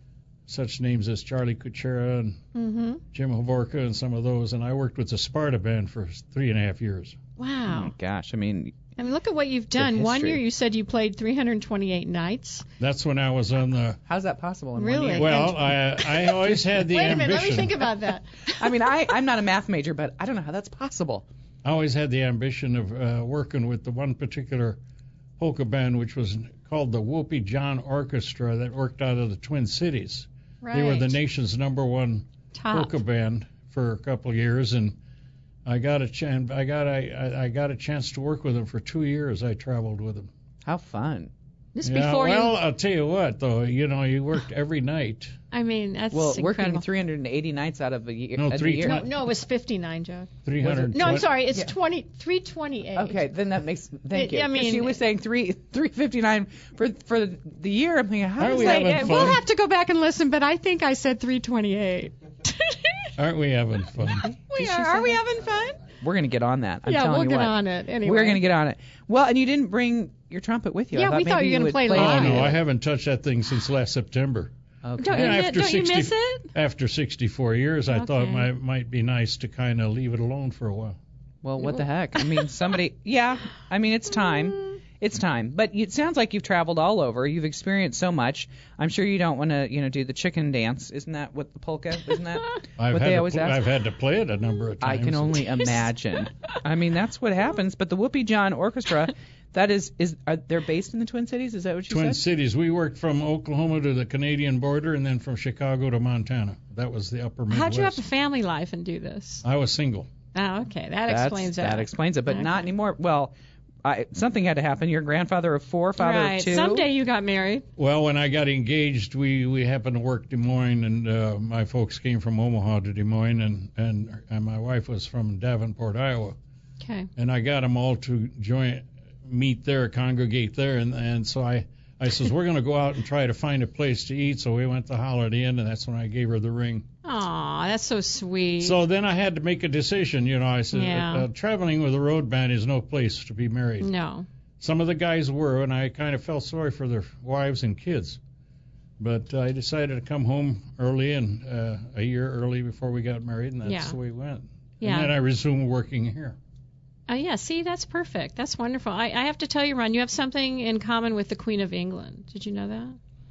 S22: such names as Charlie Kuchera and
S5: Mm-hmm.
S22: Jim Hovorka and some of those. And I worked with the Sparta band for three and a half years.
S6: Oh
S5: Wow.
S6: my gosh, I mean,
S5: I mean, look at what you've done. One
S6: history.
S5: year you said you played three hundred twenty-eight nights.
S22: That's when I was on the.
S6: how's that possible in
S5: Really?
S6: one year?
S22: Well, I I always had the
S5: Wait a
S22: ambition.
S5: minute, let me think about that.
S6: I mean, I, I'm not a math major, but I don't know how that's possible.
S22: I always had the ambition of uh, working with the one particular polka band, which was called the Whoopi John Orchestra, that worked out of the Twin Cities.
S5: Right.
S22: They were the nation's number one
S5: Top.
S22: polka band for a couple of years, and I got a chance. I got a I, I got a chance to work with them for two years. I traveled with them.
S6: How fun.
S5: This
S22: Yeah,
S5: before
S22: well,
S5: you.
S22: I'll tell you what, though, you know, you worked every night.
S5: I mean, that's
S6: Well,
S5: incredible.
S6: working three hundred eighty nights out of a year.
S22: No,
S6: of the
S22: three
S6: year.
S5: No, no, it was fifty-nine, Joe.
S22: three hundred.
S5: No, I'm sorry, it's
S6: Yeah.
S5: twenty, three twenty-eight.
S6: Okay, then that makes thank
S5: I-
S6: you.
S5: I
S6: 'Cause
S5: mean-
S6: she was saying three three fifty nine for for the year. I'm thinking, how
S22: Aren't
S6: does
S22: we
S6: that?
S22: having
S5: Wait,
S22: fun?
S5: we'll have to go back and listen, but I think I said three twenty-eight.
S22: Aren't we having fun?
S5: We
S6: she
S5: are.
S6: say
S5: Are we
S6: that?
S5: having fun?
S6: We're gonna get on that. I'm
S5: yeah,
S6: telling
S5: we'll
S6: you
S5: get
S6: what.
S5: on it anyway.
S6: We're gonna get on it. Well, and you didn't bring your trumpet with you.
S5: Yeah,
S6: I thought
S5: we thought
S6: maybe
S5: you were gonna
S6: would
S5: play
S22: Oh
S5: live.
S22: no, I haven't touched that thing since last September.
S6: Okay.
S5: Don't you,
S22: Yeah,
S5: mi-
S22: after
S5: don't you
S22: sixty
S5: miss it?
S22: After sixty-four years, I thought it
S5: Okay.
S22: might might be nice to kind of leave it alone for a while.
S6: Well, what the heck? I mean, somebody. Yeah, I mean, it's time. It's time. But it sounds like you've traveled all over. You've experienced so much. I'm sure you don't want to, you know, do the chicken dance. Isn't that what the polka? Isn't that
S22: I've
S6: what
S22: had
S6: they
S22: to
S6: always
S22: pl-
S6: ask?
S22: I've had to play it a number of
S6: I
S22: times.
S6: can only imagine. I mean, that's what happens. But the Whoopi John Orchestra, that is, is are, they're based in the Twin Cities. Is that what you
S22: Twin
S6: said?
S22: Cities. We worked from Oklahoma to the Canadian border, and then from Chicago to Montana. That was the upper Midwest.
S5: How'd you have a family life and do this?
S22: I was single.
S5: Oh, okay, that
S6: That's-
S5: explains that.
S6: That explains it, but
S5: Okay.
S6: not anymore. Well, I, something had to happen. You're a grandfather of four, father
S5: right.
S6: of two.
S5: Someday you got married.
S22: Well, when I got engaged, we, we happened to work Des Moines, and uh, my folks came from Omaha to Des Moines, and, and and my wife was from Davenport, Iowa.
S5: Okay.
S22: And I got them all to join, meet there, congregate there, and and so I I says we're going to go out and try to find a place to eat. So we went to Holiday Inn, and that's when I gave her the ring.
S5: Aw, that's so sweet.
S22: So then I had to make a decision. You know, I said
S5: Yeah.
S22: uh, traveling with a road band is no place to be married.
S5: No.
S22: Some of the guys were, and I kind of felt sorry for their wives and kids. But I decided to come home early and uh, a year early before we got married, and that's
S5: Yeah.
S22: the way it went.
S5: Yeah.
S22: And then I resumed working here.
S5: Oh, yeah, see, that's perfect. That's wonderful. I, I have to tell you, Ron, you have something in common with the Queen of England. Did you know that?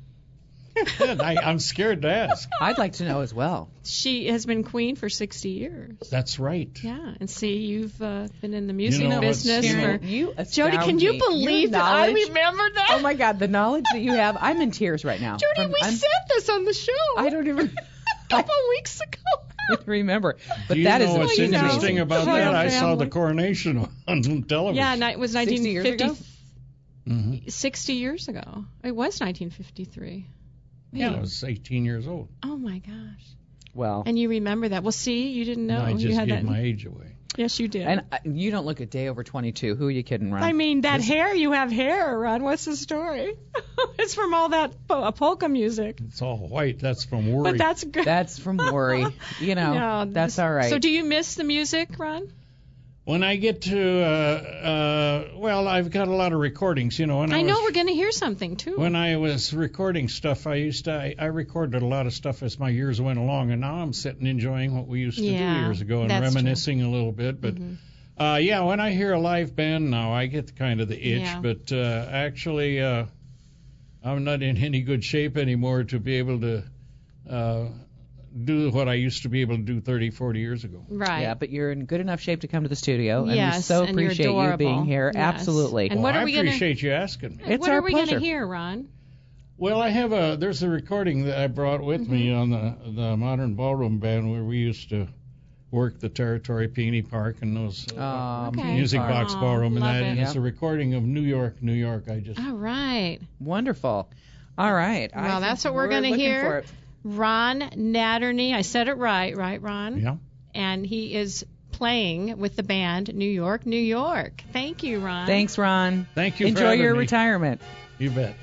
S22: I, I'm scared to ask.
S6: I'd like to know as well.
S5: She has been queen for sixty years.
S22: That's right.
S5: Yeah, and see, you've uh, been in the music
S22: You know what's-
S5: business
S22: Karen,
S5: for.
S6: You
S5: Jody, can you
S6: astound me.
S5: believe
S6: Your
S5: that I
S6: knowledge-
S5: remembered that?
S6: Oh my God, the knowledge that you have. I'm in tears right now.
S5: Jody,
S6: From-
S5: we
S6: I'm-
S5: said this on the show.
S6: I don't even
S5: a couple weeks ago.
S6: remember. But
S22: Do you
S6: that
S22: know
S6: is
S22: what's
S5: you know.
S22: interesting about
S5: Royal
S22: that? I saw
S5: family.
S22: the coronation on television.
S5: Yeah, and it was
S6: sixty
S5: nineteen
S6: years
S5: fifty.
S6: ago?
S22: Mhm.
S5: sixty years ago. It was nineteen fifty-three.
S22: Yeah,
S5: Man.
S22: I was eighteen years old.
S5: Oh my gosh.
S6: Well,
S5: And you remember that? Well, see, you didn't know.
S22: I
S5: you
S22: just
S5: had
S22: gave
S5: that.
S22: my age away.
S5: Yes, you did.
S6: and uh, you don't look a day over twenty-two. Who are you kidding, Ron?
S5: I mean, that hair, you have hair, Ron. What's the story? It's from all that po- polka music.
S22: It's all white. That's from worry.
S5: But that's good.
S6: That's from worry. You know,
S5: No,
S6: that's
S5: this-
S6: all right.
S5: So do you miss the music, Ron?
S22: When I get to, uh, uh, well, I've got a lot of recordings, you know. When I,
S5: I know
S22: was,
S5: we're going to hear something, too.
S22: When I was recording stuff, I used to, I, I recorded a lot of stuff as my years went along, and now I'm sitting enjoying what we used to
S5: Yeah,
S22: do years ago and
S5: that's
S22: reminiscing a little bit. But,
S5: Mm-hmm.
S22: uh, yeah, when I hear a live band now, I get kind of the itch.
S5: Yeah.
S22: But uh, actually, uh, I'm not in any good shape anymore to be able to uh, do what I used to be able to do thirty, forty years ago.
S5: Right.
S6: Yeah, but you're in good enough shape to come to the studio, and
S5: Yes,
S6: we so
S5: and you're
S6: appreciate you
S5: adorable.
S6: being here.
S5: Yes.
S6: Absolutely.
S5: And what
S22: Well,
S5: are
S22: I
S5: we gonna-
S22: appreciate you asking me.
S6: It's
S5: what
S6: our
S5: are we
S6: pleasure.
S5: to hear, Ron?
S22: Well, I have a there's a recording that I brought with me
S5: Mm-hmm.
S22: on the the Modern Ballroom Band where we used to work the Territory Peony Park and those uh,
S6: Um,
S5: Okay.
S22: music
S6: Park.
S22: box
S5: Aw,
S22: ballroom and
S5: love
S22: that.
S5: it.
S22: And it's
S6: Yeah.
S22: a recording of New York, New York. I just
S5: All right.
S6: Wonderful. All right. I
S5: Well,
S6: think
S5: that's what we're going to
S6: looking
S5: hear.
S6: for it.
S5: Ron Natterney. I said it right, right, Ron?
S22: yeah.
S5: And he is playing with the band New York, New York. Thank you, Ron.
S6: Thanks, Ron.
S22: Thank you. for
S6: Enjoy
S22: having
S6: your
S22: me.
S6: retirement.
S22: You bet.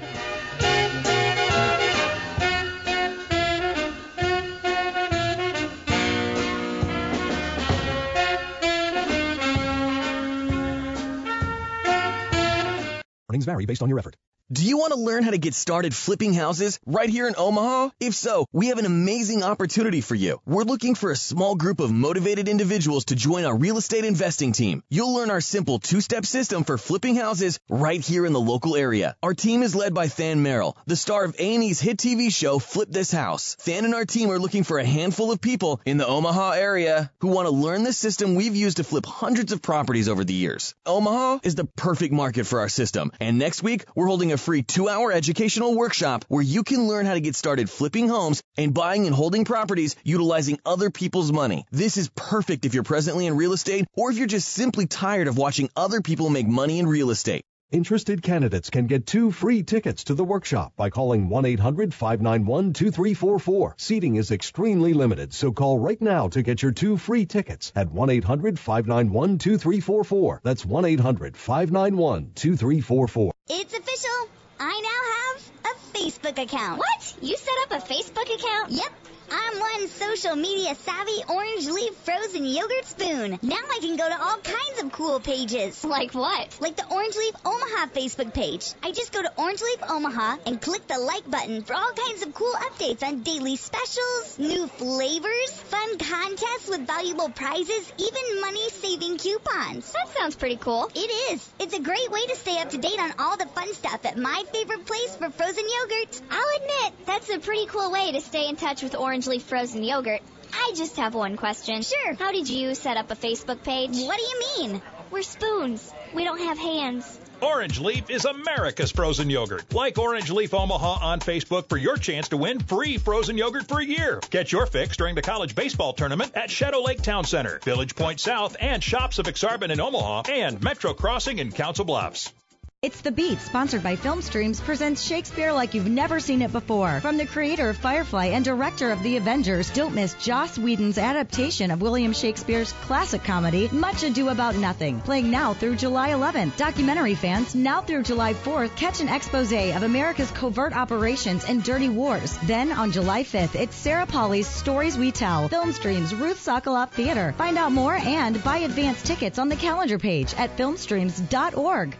S1: Earnings vary based on your effort. Do you want to learn how to get started flipping houses right here in Omaha? If so, we have an amazing opportunity for you. We're looking for a small group of motivated individuals to join our real estate investing team. You'll learn our simple two-step system for flipping houses right here in the local area. Our team is led by Than Merrill, the star of A and E's hit T V show Flip This House. Than and our team are looking for a handful of people in the Omaha area who want to learn the system we've used to flip hundreds of properties over the years. Omaha is the perfect market for our system, and next week we're holding a free two-hour educational workshop where you can learn how to get started flipping homes and buying and holding properties utilizing other people's money. This is perfect if you're presently in real estate or if you're just simply tired of watching other people make money in real estate.
S3: Interested candidates can get two free tickets to the workshop by calling one eight hundred five nine one two three four four. Seating is extremely limited, so call right now to get your two free tickets at one eight hundred five nine one two three four four. That's one eight hundred five nine one two three four four.
S7: It's official. I now have a Facebook account. What? You set up a Facebook account? Yep. I'm one social media savvy orange leaf frozen yogurt spoon. Now I can go to all kinds of cool pages. Like what? Like the Orange Leaf Omaha Facebook page. I just go to Orange Leaf Omaha and click the like button for all kinds of cool updates on daily specials, new flavors, fun contests with valuable prizes, even money-saving coupons. That sounds pretty cool. It is. It's a great way to stay up to date on all the fun stuff at my favorite place for frozen yogurt. I'll admit, that's a pretty cool way to stay in touch with Orange Leaf frozen yogurt. I just have one question. Sure. How did you set up a Facebook page? What do you mean? We're spoons. We don't have hands.
S9: Orange Leaf is America's frozen yogurt. Like Orange Leaf Omaha on Facebook for your chance to win free frozen yogurt for a year. Get your fix during the college baseball tournament at Shadow Lake Town Center, Village Point South, and Shops of Exarban in Omaha, and Metro Crossing in Council Bluffs.
S20: It's The Beat, sponsored by Film Streams, presents Shakespeare like you've never seen it before. From the creator of Firefly and director of The Avengers, don't miss Joss Whedon's adaptation of William Shakespeare's classic comedy, Much Ado About Nothing, playing now through July eleventh. Documentary fans, now through July fourth, catch an expose of America's covert operations and dirty wars. Then, on July fifth, it's Sarah Pauli's Stories We Tell, Film Streams, Ruth Sokoloff Theater. Find out more and buy advance tickets on the calendar page at film streams dot org.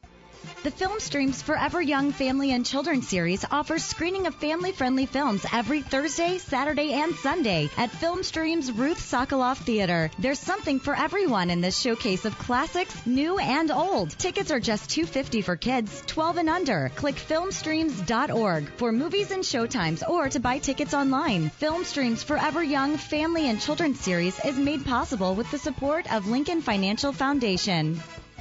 S20: The Film Streams Forever Young Family and Children series offers screening of family-friendly films every Thursday, Saturday, and Sunday at Film Streams Ruth Sokoloff Theater. There's something for everyone in this showcase of classics, new and old. Tickets are just two dollars and fifty cents for kids, twelve and under. Click film streams dot org for movies and showtimes or to buy tickets online. Film Streams Forever Young Family and Children series is made possible with the support of Lincoln Financial Foundation.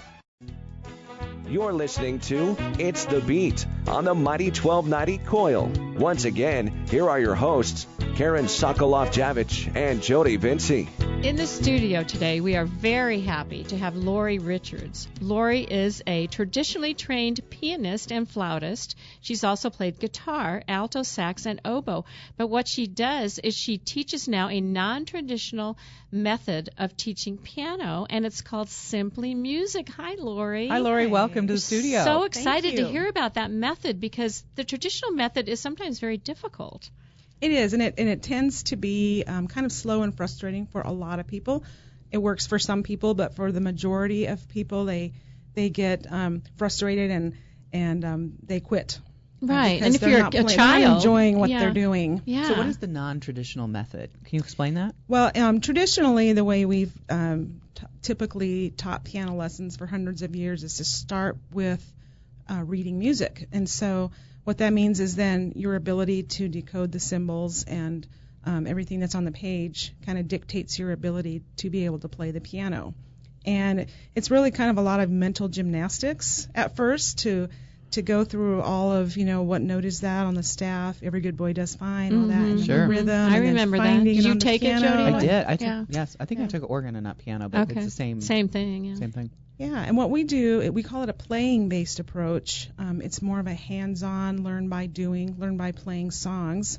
S4: You're listening to It's the Beat on the Mighty twelve ninety Coil. Once again, here are your hosts, Karen Sokoloff-Javich and Jody Vinci.
S5: In the studio today, we are very happy to have Lori Richards. Lori is a traditionally trained pianist and flautist. She's also played guitar, alto sax, and oboe. But what she does is she teaches now a non-traditional method of teaching piano, and it's called Simply Music. Hi, Lori.
S6: Hi, Lori. Welcome to the studio.
S5: So excited
S23: Thank
S5: to
S23: you.
S5: hear about that method because the traditional method is sometimes very difficult.
S23: It is, and it and it tends to be um, kind of slow and frustrating for a lot of people.
S2: it works for some people, but for the majority of people, they they get um, frustrated and and um, they quit.
S5: Right,
S2: Because
S5: and if
S2: they're
S5: you're
S2: not
S5: a
S2: play-
S5: child,
S2: they're not enjoying what
S5: yeah.
S2: they're doing.
S5: Yeah.
S6: So what is the non-traditional method? Can you explain that?
S2: Well, um, traditionally, the way we've um, t- typically taught piano lessons for hundreds of years is to start with uh, reading music. And so what that means is then your ability to decode the symbols and um, everything that's on the page kind of dictates your ability to be able to play the piano. And it's really kind of a lot of mental gymnastics at first to to go through all of, you know, what note is that on the staff, every good boy does fine, all that, and
S6: Sure.
S2: the rhythm.
S5: I
S2: and then
S5: remember that.
S2: finding
S5: Did
S2: it
S5: you
S2: on the
S5: take it,
S2: piano.
S5: Jody?
S6: I did. I took,
S5: Yeah.
S6: Yes, I think I took organ and not piano, but
S5: Okay.
S6: it's the same
S5: Same thing. Yeah.
S6: same thing.
S2: Yeah, and what we do, we call it a playing-based approach. Um, it's more of a hands-on, learn by doing, learn by playing songs.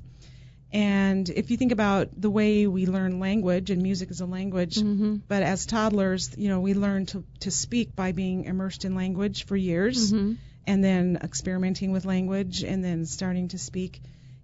S2: And if you think about the way we learn language, and music is a language,
S5: Mm-hmm.
S2: but as toddlers, you know, we learn to, to speak by being immersed in language for years,
S5: Mm-hmm.
S2: and then experimenting with language, and then starting to speak.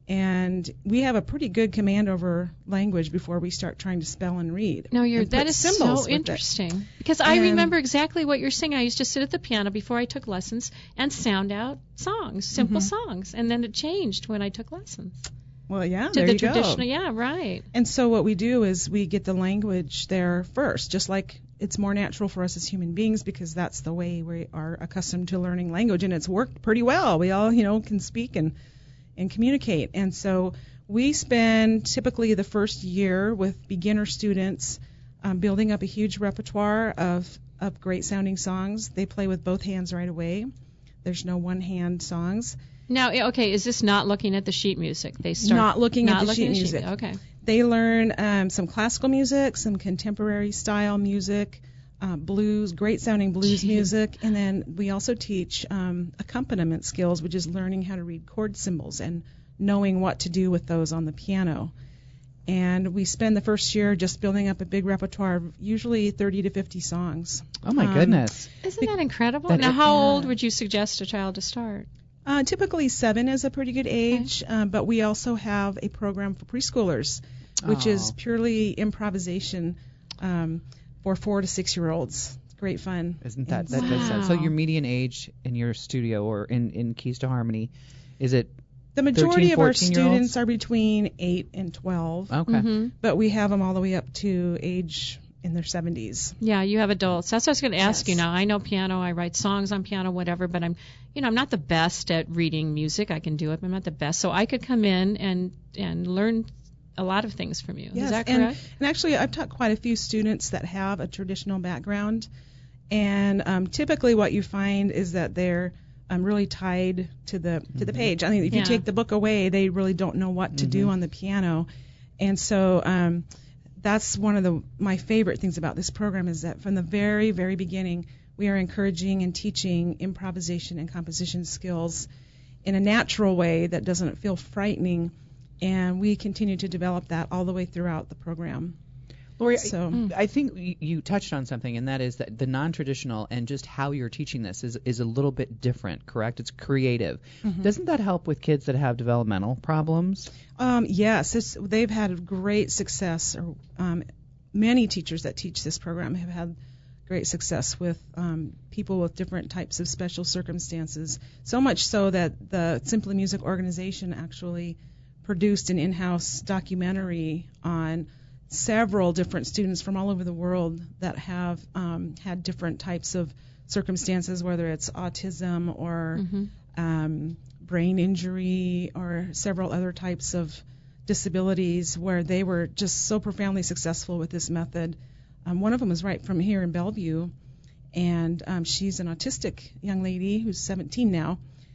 S2: And we have a pretty good command over language before we start trying to spell and read.
S5: No, you're
S2: and
S5: that
S2: put
S5: is
S2: symbols
S5: so
S2: with it.
S5: interesting because I
S2: And-
S5: remember exactly what you're saying. I used to sit at the piano before I took lessons and sound out songs, simple
S2: Mhm.
S5: songs, and then it changed when I took lessons.
S2: Well, yeah,
S5: To
S2: there
S5: the
S2: you go.
S5: traditional, yeah, right.
S2: And so what we do is we get the language there first, just like it's more natural for us as human beings because that's the way we are accustomed to learning language, and it's worked pretty well. We all, you know, can speak and and communicate. And so we spend typically the first year with beginner students um, building up a huge repertoire of of great sounding songs. They play with both hands right away. There's no one hand songs.
S5: Now, eh, okay, is this not looking at the sheet music? They start
S2: Not looking
S5: not
S2: at the
S5: looking
S2: sheet music.
S5: Okay.
S2: They learn um, some classical music, some contemporary style music, uh, blues, great sounding blues
S5: Gee.
S2: music, and then we also teach um, accompaniment skills, which is learning how to read chord symbols and knowing what to do with those on the piano. And we spend the first year just building up a big repertoire of usually thirty to fifty songs.
S6: Oh my
S2: Um,
S6: goodness.
S5: Isn't that incredible?
S6: That
S5: now,
S6: is-
S5: how
S2: yeah.
S5: old would you suggest a child to start?
S2: Uh, typically seven is a pretty good age, um, but we also have a program for preschoolers, which is
S6: Oh.
S2: purely improvisation um, for four to six year olds. Great fun.
S6: Isn't that
S2: And
S6: that does sense? So
S5: Wow.
S6: your median age in your studio or in in Keys to Harmony, is it
S2: the majority
S6: thirteen,
S2: of our
S6: fourteen-year-olds?
S2: students are between eight and twelve,
S6: Okay.
S5: Mm-hmm.
S2: but we have them all the way up to age in their seventies.
S5: Yeah, you have adults. That's what I was going to ask you
S2: Yes.
S5: now. I know piano. I write songs on piano, whatever, but I'm, you know, I'm not the best at reading music. I can do it, but I'm not the best. So I could come in and and learn a lot of things from you.
S2: Yes,
S5: Is that
S2: and,
S5: correct?
S2: and actually, I've taught quite a few students that have a traditional background, and um, typically what you find is that they're um, really tied to the to the page. I mean, if
S5: Yeah.
S2: you take the book away, they really don't know what to do on the piano, and so um, that's one of the my favorite things about this program is that from the very very beginning, we are encouraging and teaching improvisation and composition skills in a natural way that doesn't feel frightening. And we continue to develop that all the way throughout the program.
S6: Lori,
S2: So-
S6: I, I think y- you touched on something, and that is that the non-traditional and just how you're teaching this is is a little bit different, correct? It's creative.
S2: Mhm.
S6: Doesn't that help with kids that have developmental problems?
S2: Um, yes, it's, they've had great success. Or um, many teachers that teach this program have had great success with um, people with different types of special circumstances. So much so that the Simply Music organization actually produced an in-house documentary on several different students from all over the world that have um, had different types of circumstances, whether it's autism or
S5: Mm-hmm.
S2: um, brain injury or several other types of disabilities, where they were just so profoundly successful with this method. Um, one of them is right from here in Bellevue, and um, she's an autistic young lady who's seventeen now,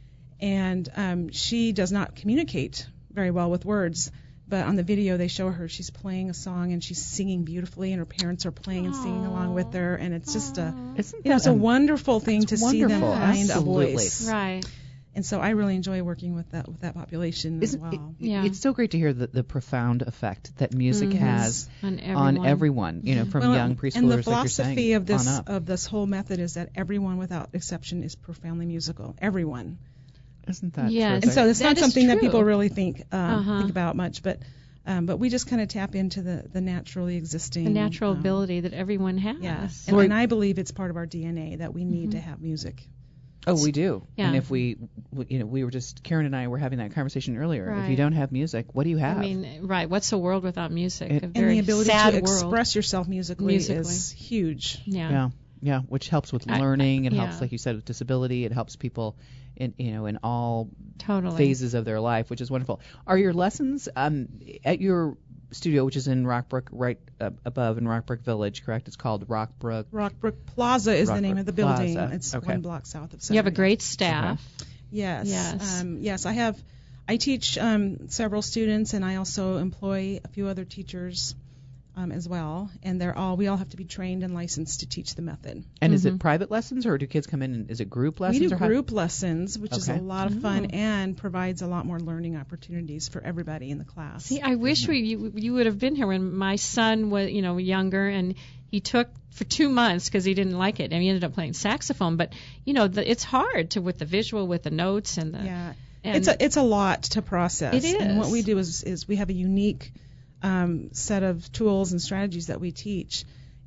S2: and um, she does not communicate very well with words. But on the video, they show her she's playing a song and she's singing beautifully, and her parents are playing and singing along with her, and it's just a,
S6: Isn't
S2: you know,
S6: that
S2: it's a
S6: am-
S2: wonderful thing
S6: that's
S2: to see them
S6: wonderful.
S2: find
S6: Absolutely.
S2: a voice.
S5: Right.
S2: And so I really enjoy working with that with that population
S6: Isn't
S2: as well.
S6: it,
S5: Yeah.
S6: It's so great to hear the, the profound effect that music
S5: Mhm.
S6: has
S5: On everyone.
S6: on everyone. You know, from
S2: Well,
S6: young preschoolers,
S2: and the
S6: like you're
S2: philosophy
S6: saying,
S2: of this
S6: on up.
S2: of this whole method is that everyone, without exception, is profoundly musical. Everyone.
S6: Isn't that
S5: Yes.
S6: terrific?
S2: And so it's
S5: That
S2: not
S5: is
S2: something that
S5: true.
S2: people really think um,
S5: Uh-huh.
S2: think about much, but Um, but we just kind of tap into the, the naturally existing.
S5: The natural
S2: um,
S5: ability that everyone has.
S2: Yes. And, and I believe it's part of our D N A that we need
S5: Mm-hmm.
S2: to have music.
S6: Oh, we do.
S5: Yeah.
S6: And if we, we, you know, we were just, Karen and I were having that conversation earlier. If you
S5: Right.
S6: don't have music, what do you have?
S5: I mean, right. What's the world without music?
S6: It-
S5: A
S2: And
S5: very
S2: the ability
S5: sad
S2: to
S5: world.
S2: express yourself musically,
S5: Musically.
S2: is huge.
S5: Yeah.
S6: Yeah, yeah, which helps with
S5: I-
S6: learning. It
S5: yeah.
S6: helps, like you said, with disability. It helps people in, you know, in all
S5: Totally.
S6: phases of their life, which is wonderful. Are your lessons um, at your studio, which is in Rockbrook, right uh, above in Rockbrook Village, correct? It's called Rockbrook.
S2: Rockbrook Plaza is the name
S6: Rockbrook
S2: of the building.
S6: Plaza.
S2: It's
S6: Okay.
S2: one block south of.
S5: You have a
S2: Center.
S5: great staff.
S2: Yes.
S5: Yes.
S2: Um, yes, I have. I teach um, several students, and I also employ a few other teachers um, as well. And they're all. We all have to be trained and licensed to teach the method.
S6: And is it private lessons, or do kids come in and is it group lessons?
S2: We do
S6: or how-
S2: group lessons, which is a
S6: Okay.
S2: lot of fun
S5: Oh.
S2: and provides a lot more learning opportunities for everybody in the class.
S5: See, I wish we you, you would have been here when my son was, you know, younger, and he took for two months because he didn't like it, and he ended up playing saxophone. But you know, the, it's hard to with the visual, with the notes, and the
S2: Yeah.
S5: and
S2: it's a it's a lot to process.
S5: It
S2: And what
S5: is.
S2: we do is is we have a unique um, set of tools and strategies that we teach,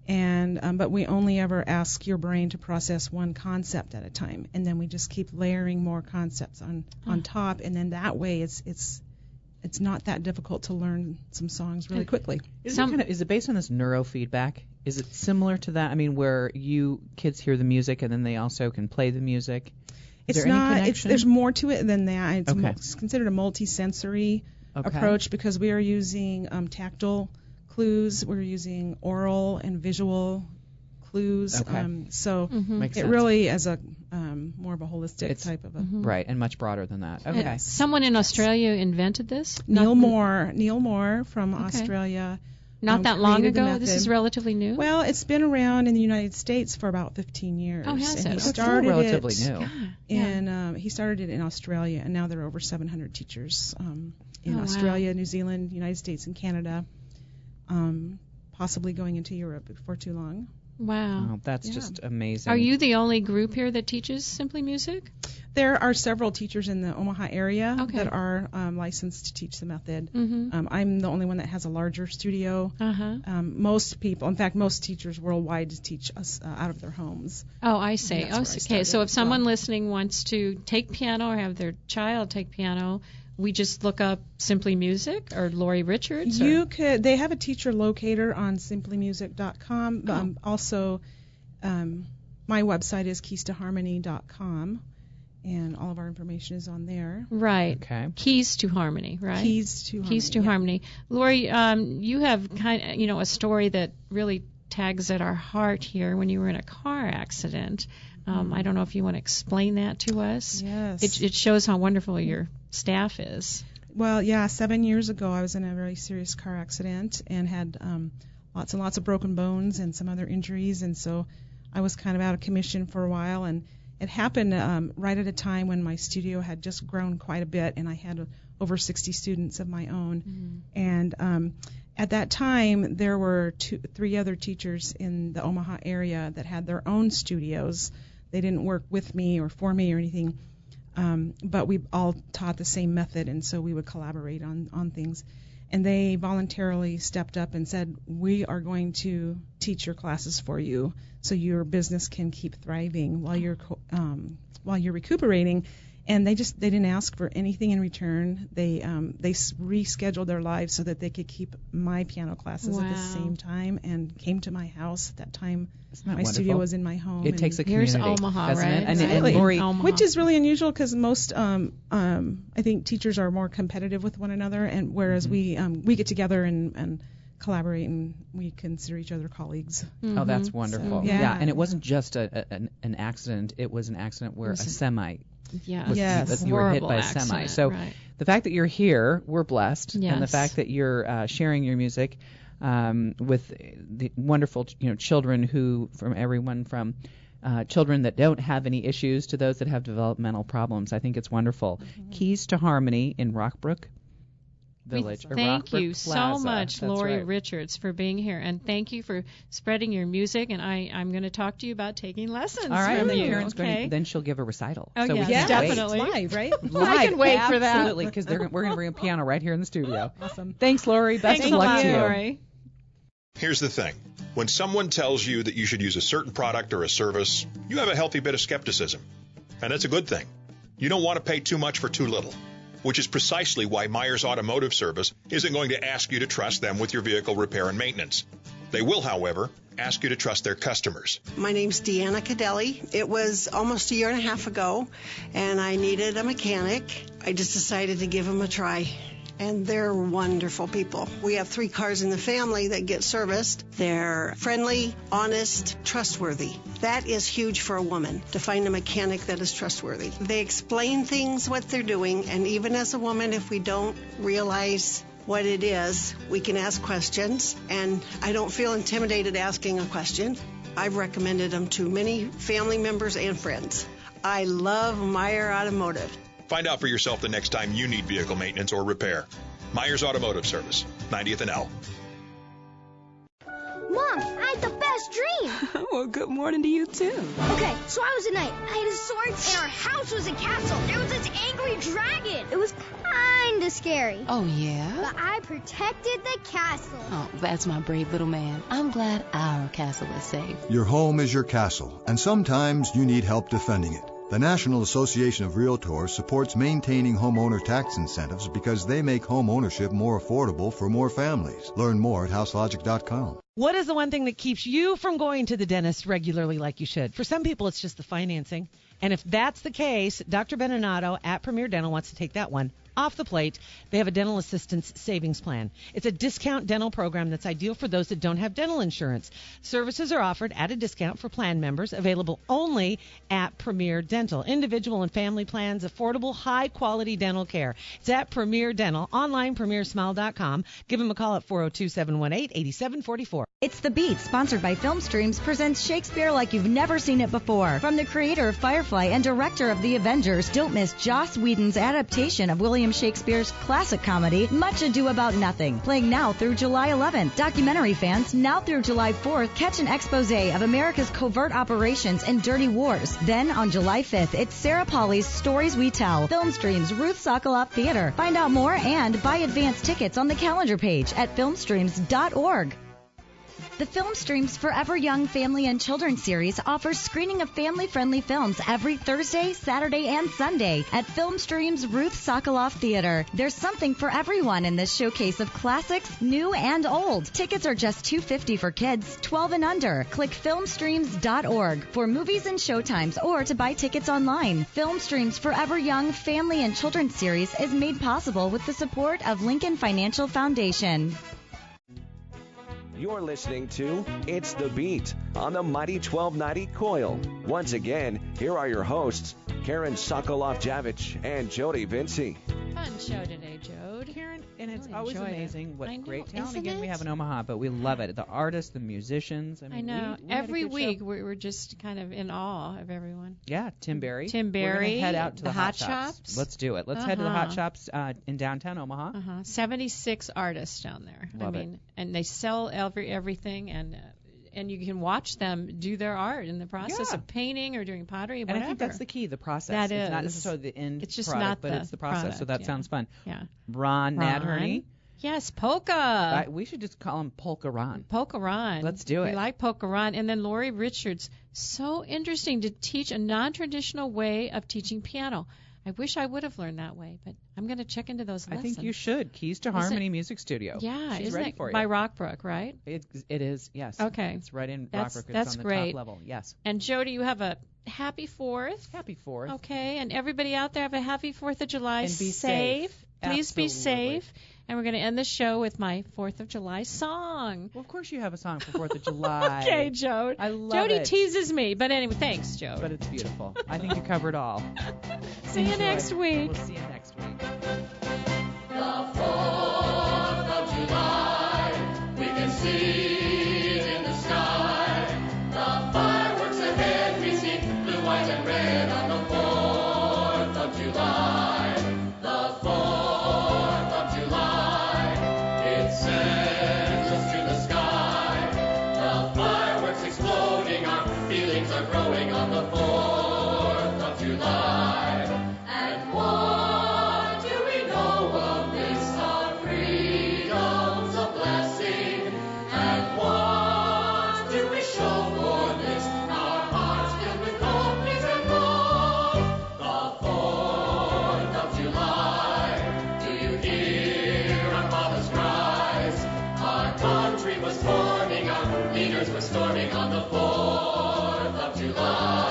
S2: and um, but we only ever ask your brain to process one concept at a time, and then we just keep layering more concepts on on top, and then that way it's it's it's not that difficult to learn some songs really quickly.
S6: Is, it kind of, is it based on this neurofeedback? Is it similar to that? I mean, where you kids hear the music and then they also can play the music? Is
S2: It's
S6: there any
S2: not. It's,
S6: connection?
S2: there's more to it than that. It's,
S6: Okay.
S2: mo- it's considered a multi-sensory
S6: Okay.
S2: approach because we are using um, tactile clues. We're using oral and visual clues.
S6: Okay.
S2: Um, so
S6: Mhm. Makes
S2: it
S6: sense.
S2: really is a um, more of a holistic
S6: It's-
S2: type of a.
S6: Right, and much broader than that. Okay.
S5: And someone in Australia invented this.
S2: Neil
S5: Not-
S2: Moore. Neil Moore from
S5: Okay.
S2: Australia.
S5: Not
S2: um,
S5: that long
S2: created the
S5: ago. This is
S2: method.
S5: relatively new.
S2: Well, it's been around in the United States for about fifteen years.
S5: Oh, has
S2: and
S5: it?
S2: He
S5: Oh, it's still
S2: started
S6: relatively
S2: it
S6: new.
S2: In um, he started it in Australia, and now there are over seven hundred teachers um, in
S5: Oh, wow.
S2: Australia, New Zealand, United States, and Canada. Um, possibly going into Europe before too long.
S5: Wow.
S6: Oh, that's
S2: Yeah.
S6: just amazing.
S5: Are you the only group here that teaches Simply Music?
S2: There are several teachers in the Omaha area
S5: Okay.
S2: that are um, licensed to teach the method.
S5: Mhm.
S2: Um, I'm the only one that has a larger studio.
S5: Uh-huh.
S2: Um, most people, in fact, most teachers worldwide teach us uh, out of their homes.
S5: Oh, I see.
S2: And that's
S5: Oh,
S2: where I
S5: okay.
S2: started
S5: So if
S2: as
S5: someone
S2: well.
S5: listening wants to take piano or have their child take piano, we just look up Simply Music or Lori Richards? or-
S2: You could. They have a teacher locator on simply music dot com.
S5: Oh.
S2: Um, also, um, my website is keys to harmony dot com, and all of our information is on there.
S5: Right.
S6: Okay.
S5: Keys to Harmony, right?
S2: Keys to
S5: Keys to
S2: Harmony, yeah.
S5: Harmony. Lori, um, you have kind of, you know, a story that really tags at our heart here when you were in a car accident. Um, I don't know if you want to explain that to us.
S2: Yes.
S5: It, it shows how wonderful your staff is.
S2: Well, yeah, seven years ago I was in a very serious car accident and had um, lots and lots of broken bones and some other injuries, and so I was kind of out of commission for a while. And it happened um, right at a time when my studio had just grown quite a bit, and I had uh, over sixty students of my own.
S5: Mm-hmm.
S2: And um, at that time, there were two, three other teachers in the Omaha area that had their own studios. They didn't work with me or for me or anything. Um, but we all taught the same method, and so we would collaborate on, on things. And they voluntarily stepped up and said, we are going to teach your classes for you so your business can keep thriving while you're co- um, while you're recuperating. And they just they didn't ask for anything in return. They um, they s- rescheduled their lives so that they could keep my piano classes at the
S5: Wow.
S2: same time, and came to my house at that time.
S6: Isn't
S2: My
S6: that
S2: studio
S6: wonderful?
S2: was in my home.
S6: It
S2: and
S6: takes a
S5: Here's
S6: community.
S5: Omaha,
S6: doesn't
S5: right?
S6: it? And, and
S2: Exactly.
S6: Lori,
S5: Omaha.
S2: Which is really unusual because most, um, um, I think teachers are more competitive with one another, and whereas
S6: Mm-hmm.
S2: we um, we get together and, and collaborate, and we consider each other colleagues.
S6: oh, that's
S5: Mhm.
S6: wonderful.
S2: So, yeah.
S6: and it wasn't just a, a, an, an accident. It was an accident where a
S5: was a-
S6: semi
S5: Yeah.
S6: was,
S2: Yes.
S6: that you were hit
S5: Horrible
S6: by a semi.
S5: accident,
S6: So
S5: right.
S6: the fact that you're here, we're blessed, and the
S5: Yes.
S6: fact that you're uh, sharing your music um, with the wonderful, you know, children who, from everyone from uh, children that don't have any issues to those that have developmental problems. I think it's wonderful.
S5: Mm-hmm.
S6: Keys to Harmony in Rockbrook Village.
S5: We
S6: or
S5: thank
S6: Rockbrook
S5: you so
S6: Plaza.
S5: much,
S6: That's
S5: Lori
S6: right.
S5: Richards, for being here, and thank you for spreading your music. And I, I'm going to talk to you about taking lessons.
S6: All right,
S5: from
S6: and then
S5: you,
S6: Karen's
S5: okay?
S6: going to, then she'll give a recital.
S5: Oh,
S6: so
S5: yes,
S6: we can
S5: definitely.
S6: wait.
S2: Live, right?
S6: Live,
S5: I can wait for that.
S6: Absolutely, because we're going to bring a piano right here in the studio.
S2: Awesome.
S6: Thanks, Lori. Best
S5: Thanks
S6: of
S5: a
S6: luck
S5: lot,
S6: to you.
S5: Lori.
S9: Here's the thing. When someone tells you that you should use a certain product or a service, you have a healthy bit of skepticism. And that's a good thing. You don't want to pay too much for too little, which is precisely why Myers Automotive Service isn't going to ask you to trust them with your vehicle repair and maintenance. They will, however, ask you to trust their customers.
S8: My name's Deanna Cadelli. It was almost a year and a half ago, and I needed a mechanic. I just decided to give them a try. And they're wonderful people. We have three cars in the family that get serviced. They're friendly, honest, trustworthy. That is huge for a woman, to find a mechanic that is trustworthy. They explain things, what they're doing, and even as a woman, if we don't realize what it is, we can ask questions, and I don't feel intimidated asking a question. I've recommended them to many family members and friends. I love Meyer Automotive.
S9: Find out for yourself the next time you need vehicle maintenance or repair. Myers Automotive Service, ninetieth and L.
S12: Mom, I had the best dream.
S17: Well, good morning to you, too.
S12: Okay, so I was a knight. I had a sword, and our house was a castle. There was this angry dragon. It was kind of scary.
S17: Oh, yeah?
S12: But I protected the castle.
S17: Oh, that's my brave little man. I'm glad our castle is safe.
S18: Your home is your castle, and sometimes you need help defending it. The National Association of Realtors supports maintaining homeowner tax incentives because they make home ownership more affordable for more families. Learn more at house logic dot com.
S23: What is the one thing that keeps you from going to the dentist regularly like you should? For some people, it's just the financing. And if that's the case, Doctor Beninato at Premier Dental wants to take that one off the plate. They have a dental assistance savings plan. It's a discount dental program that's ideal for those that don't have dental insurance. Services are offered at a discount for plan members, available only at Premier Dental. Individual and family plans, affordable, high-quality dental care. It's at Premier Dental, online, premier smile dot com. Give them a call at four oh two, seven one eight, eight seven four four.
S20: It's The Beat, sponsored by Film Streams, presents Shakespeare like you've never seen it before. From the creator of Firefly and director of The Avengers, don't miss Joss Whedon's adaptation of William Shakespeare's classic comedy, Much Ado About Nothing, playing now through July eleventh. Documentary fans, now through July fourth, catch an expose of America's covert operations and dirty wars. Then on July fifth, it's Sarah Pauli's Stories We Tell, Film Streams, Ruth Sokoloff Theater. Find out more and buy advance tickets on the calendar page at film streams dot org. The Film Streams Forever Young Family and Children series offers screening of family-friendly films every Thursday, Saturday, and Sunday at Film Streams Ruth Sokoloff Theater. There's something for everyone in this showcase of classics, new and old. Tickets are just two dollars and fifty cents for kids, twelve and under. Click film streams dot org for movies and showtimes or to buy tickets online. Film Streams Forever Young Family and Children series is made possible with the support of Lincoln Financial Foundation.
S4: You're listening to It's the Beat on the Mighty twelve ninety Coil. Once again, here are your hosts, Karen Sokoloff-Javich and Jody Vinci.
S5: Fun show today, Jode.
S6: Karen, and it's
S5: Really
S6: always
S5: enjoyed it.
S6: amazing what
S5: I know,
S6: great talent
S5: isn't
S6: again we
S5: it?
S6: have in Omaha, but we love it. The artists, the musicians. I, mean,
S5: I know.
S6: We, we had a
S5: Every
S6: good
S5: week
S6: show.
S5: we we're just kind of in awe of everyone.
S6: Yeah, Tim Berry.
S5: Tim
S6: We're
S5: Berry,
S6: gonna head out to the,
S5: the Hot Shops.
S6: Let's do it. Let's head to the Hot
S5: Uh-huh.
S6: Shops uh, in downtown Omaha.
S5: Uh-huh. seventy-six artists down there.
S6: Love
S5: I
S6: it.
S5: mean, and they sell every everything, and uh, and you can watch them do their art in the process
S6: Yeah.
S5: of painting or doing pottery,
S6: And
S5: whatever.
S6: I think that's the key, the process.
S5: That
S6: it's not
S5: is.
S6: necessarily the end
S5: It's just
S6: product,
S5: not
S6: but
S5: the
S6: it's the process. so
S5: product,
S6: that
S5: yeah.
S6: sounds fun.
S5: Yeah.
S6: Ron,
S5: Ron.
S6: Nadherney.
S5: Yes, Polka.
S6: I, we should just call him Polka Ron.
S5: Polka Ron.
S6: Let's do it.
S5: We like Polka Ron. And then Lori Richards. So interesting to teach a non-traditional way of teaching piano. I wish I would have learned that way, but I'm going to check into those
S6: I
S5: lessons.
S6: think you should. Keys to
S5: Is it-
S6: Harmony Music Studio.
S5: Yeah,
S6: She's
S5: isn't
S6: ready
S5: it
S6: for you.
S5: by Rockbrook, right?
S6: It, it is, yes.
S5: Okay.
S6: It's right in
S5: That's-
S6: Rockbrook. It's
S5: that's
S6: on the
S5: great.
S6: top level. Yes.
S5: And Jody, you have a happy Fourth.
S6: Happy Fourth.
S5: Okay, and everybody out there have a happy Fourth of July.
S6: And be
S5: safe.
S6: safe.
S5: Please be
S6: Absolutely.
S5: safe. And we're going to end the show with my Fourth of July song.
S6: Well, of course you have a song for Fourth of July.
S5: Okay, Jode.
S6: I love
S5: Jody
S6: it.
S5: teases me, but anyway, thanks, Jode.
S6: But it's beautiful. I think you covered all.
S5: See you
S6: Enjoy.
S5: next week.
S6: We'll see you next week.
S10: The Fourth of July, we can see it in the sky. The fireworks ahead we see, blue, white, and red on the Fourth of July. The Fourth of July. are growing on the fourth of July. And what do we know of this, our freedom's a blessing? And what do we show for this, our hearts filled with hope, peace, and love? The fourth of July, do you hear our fathers' cries? Our country was forming, our leaders were storming on the fourth of July.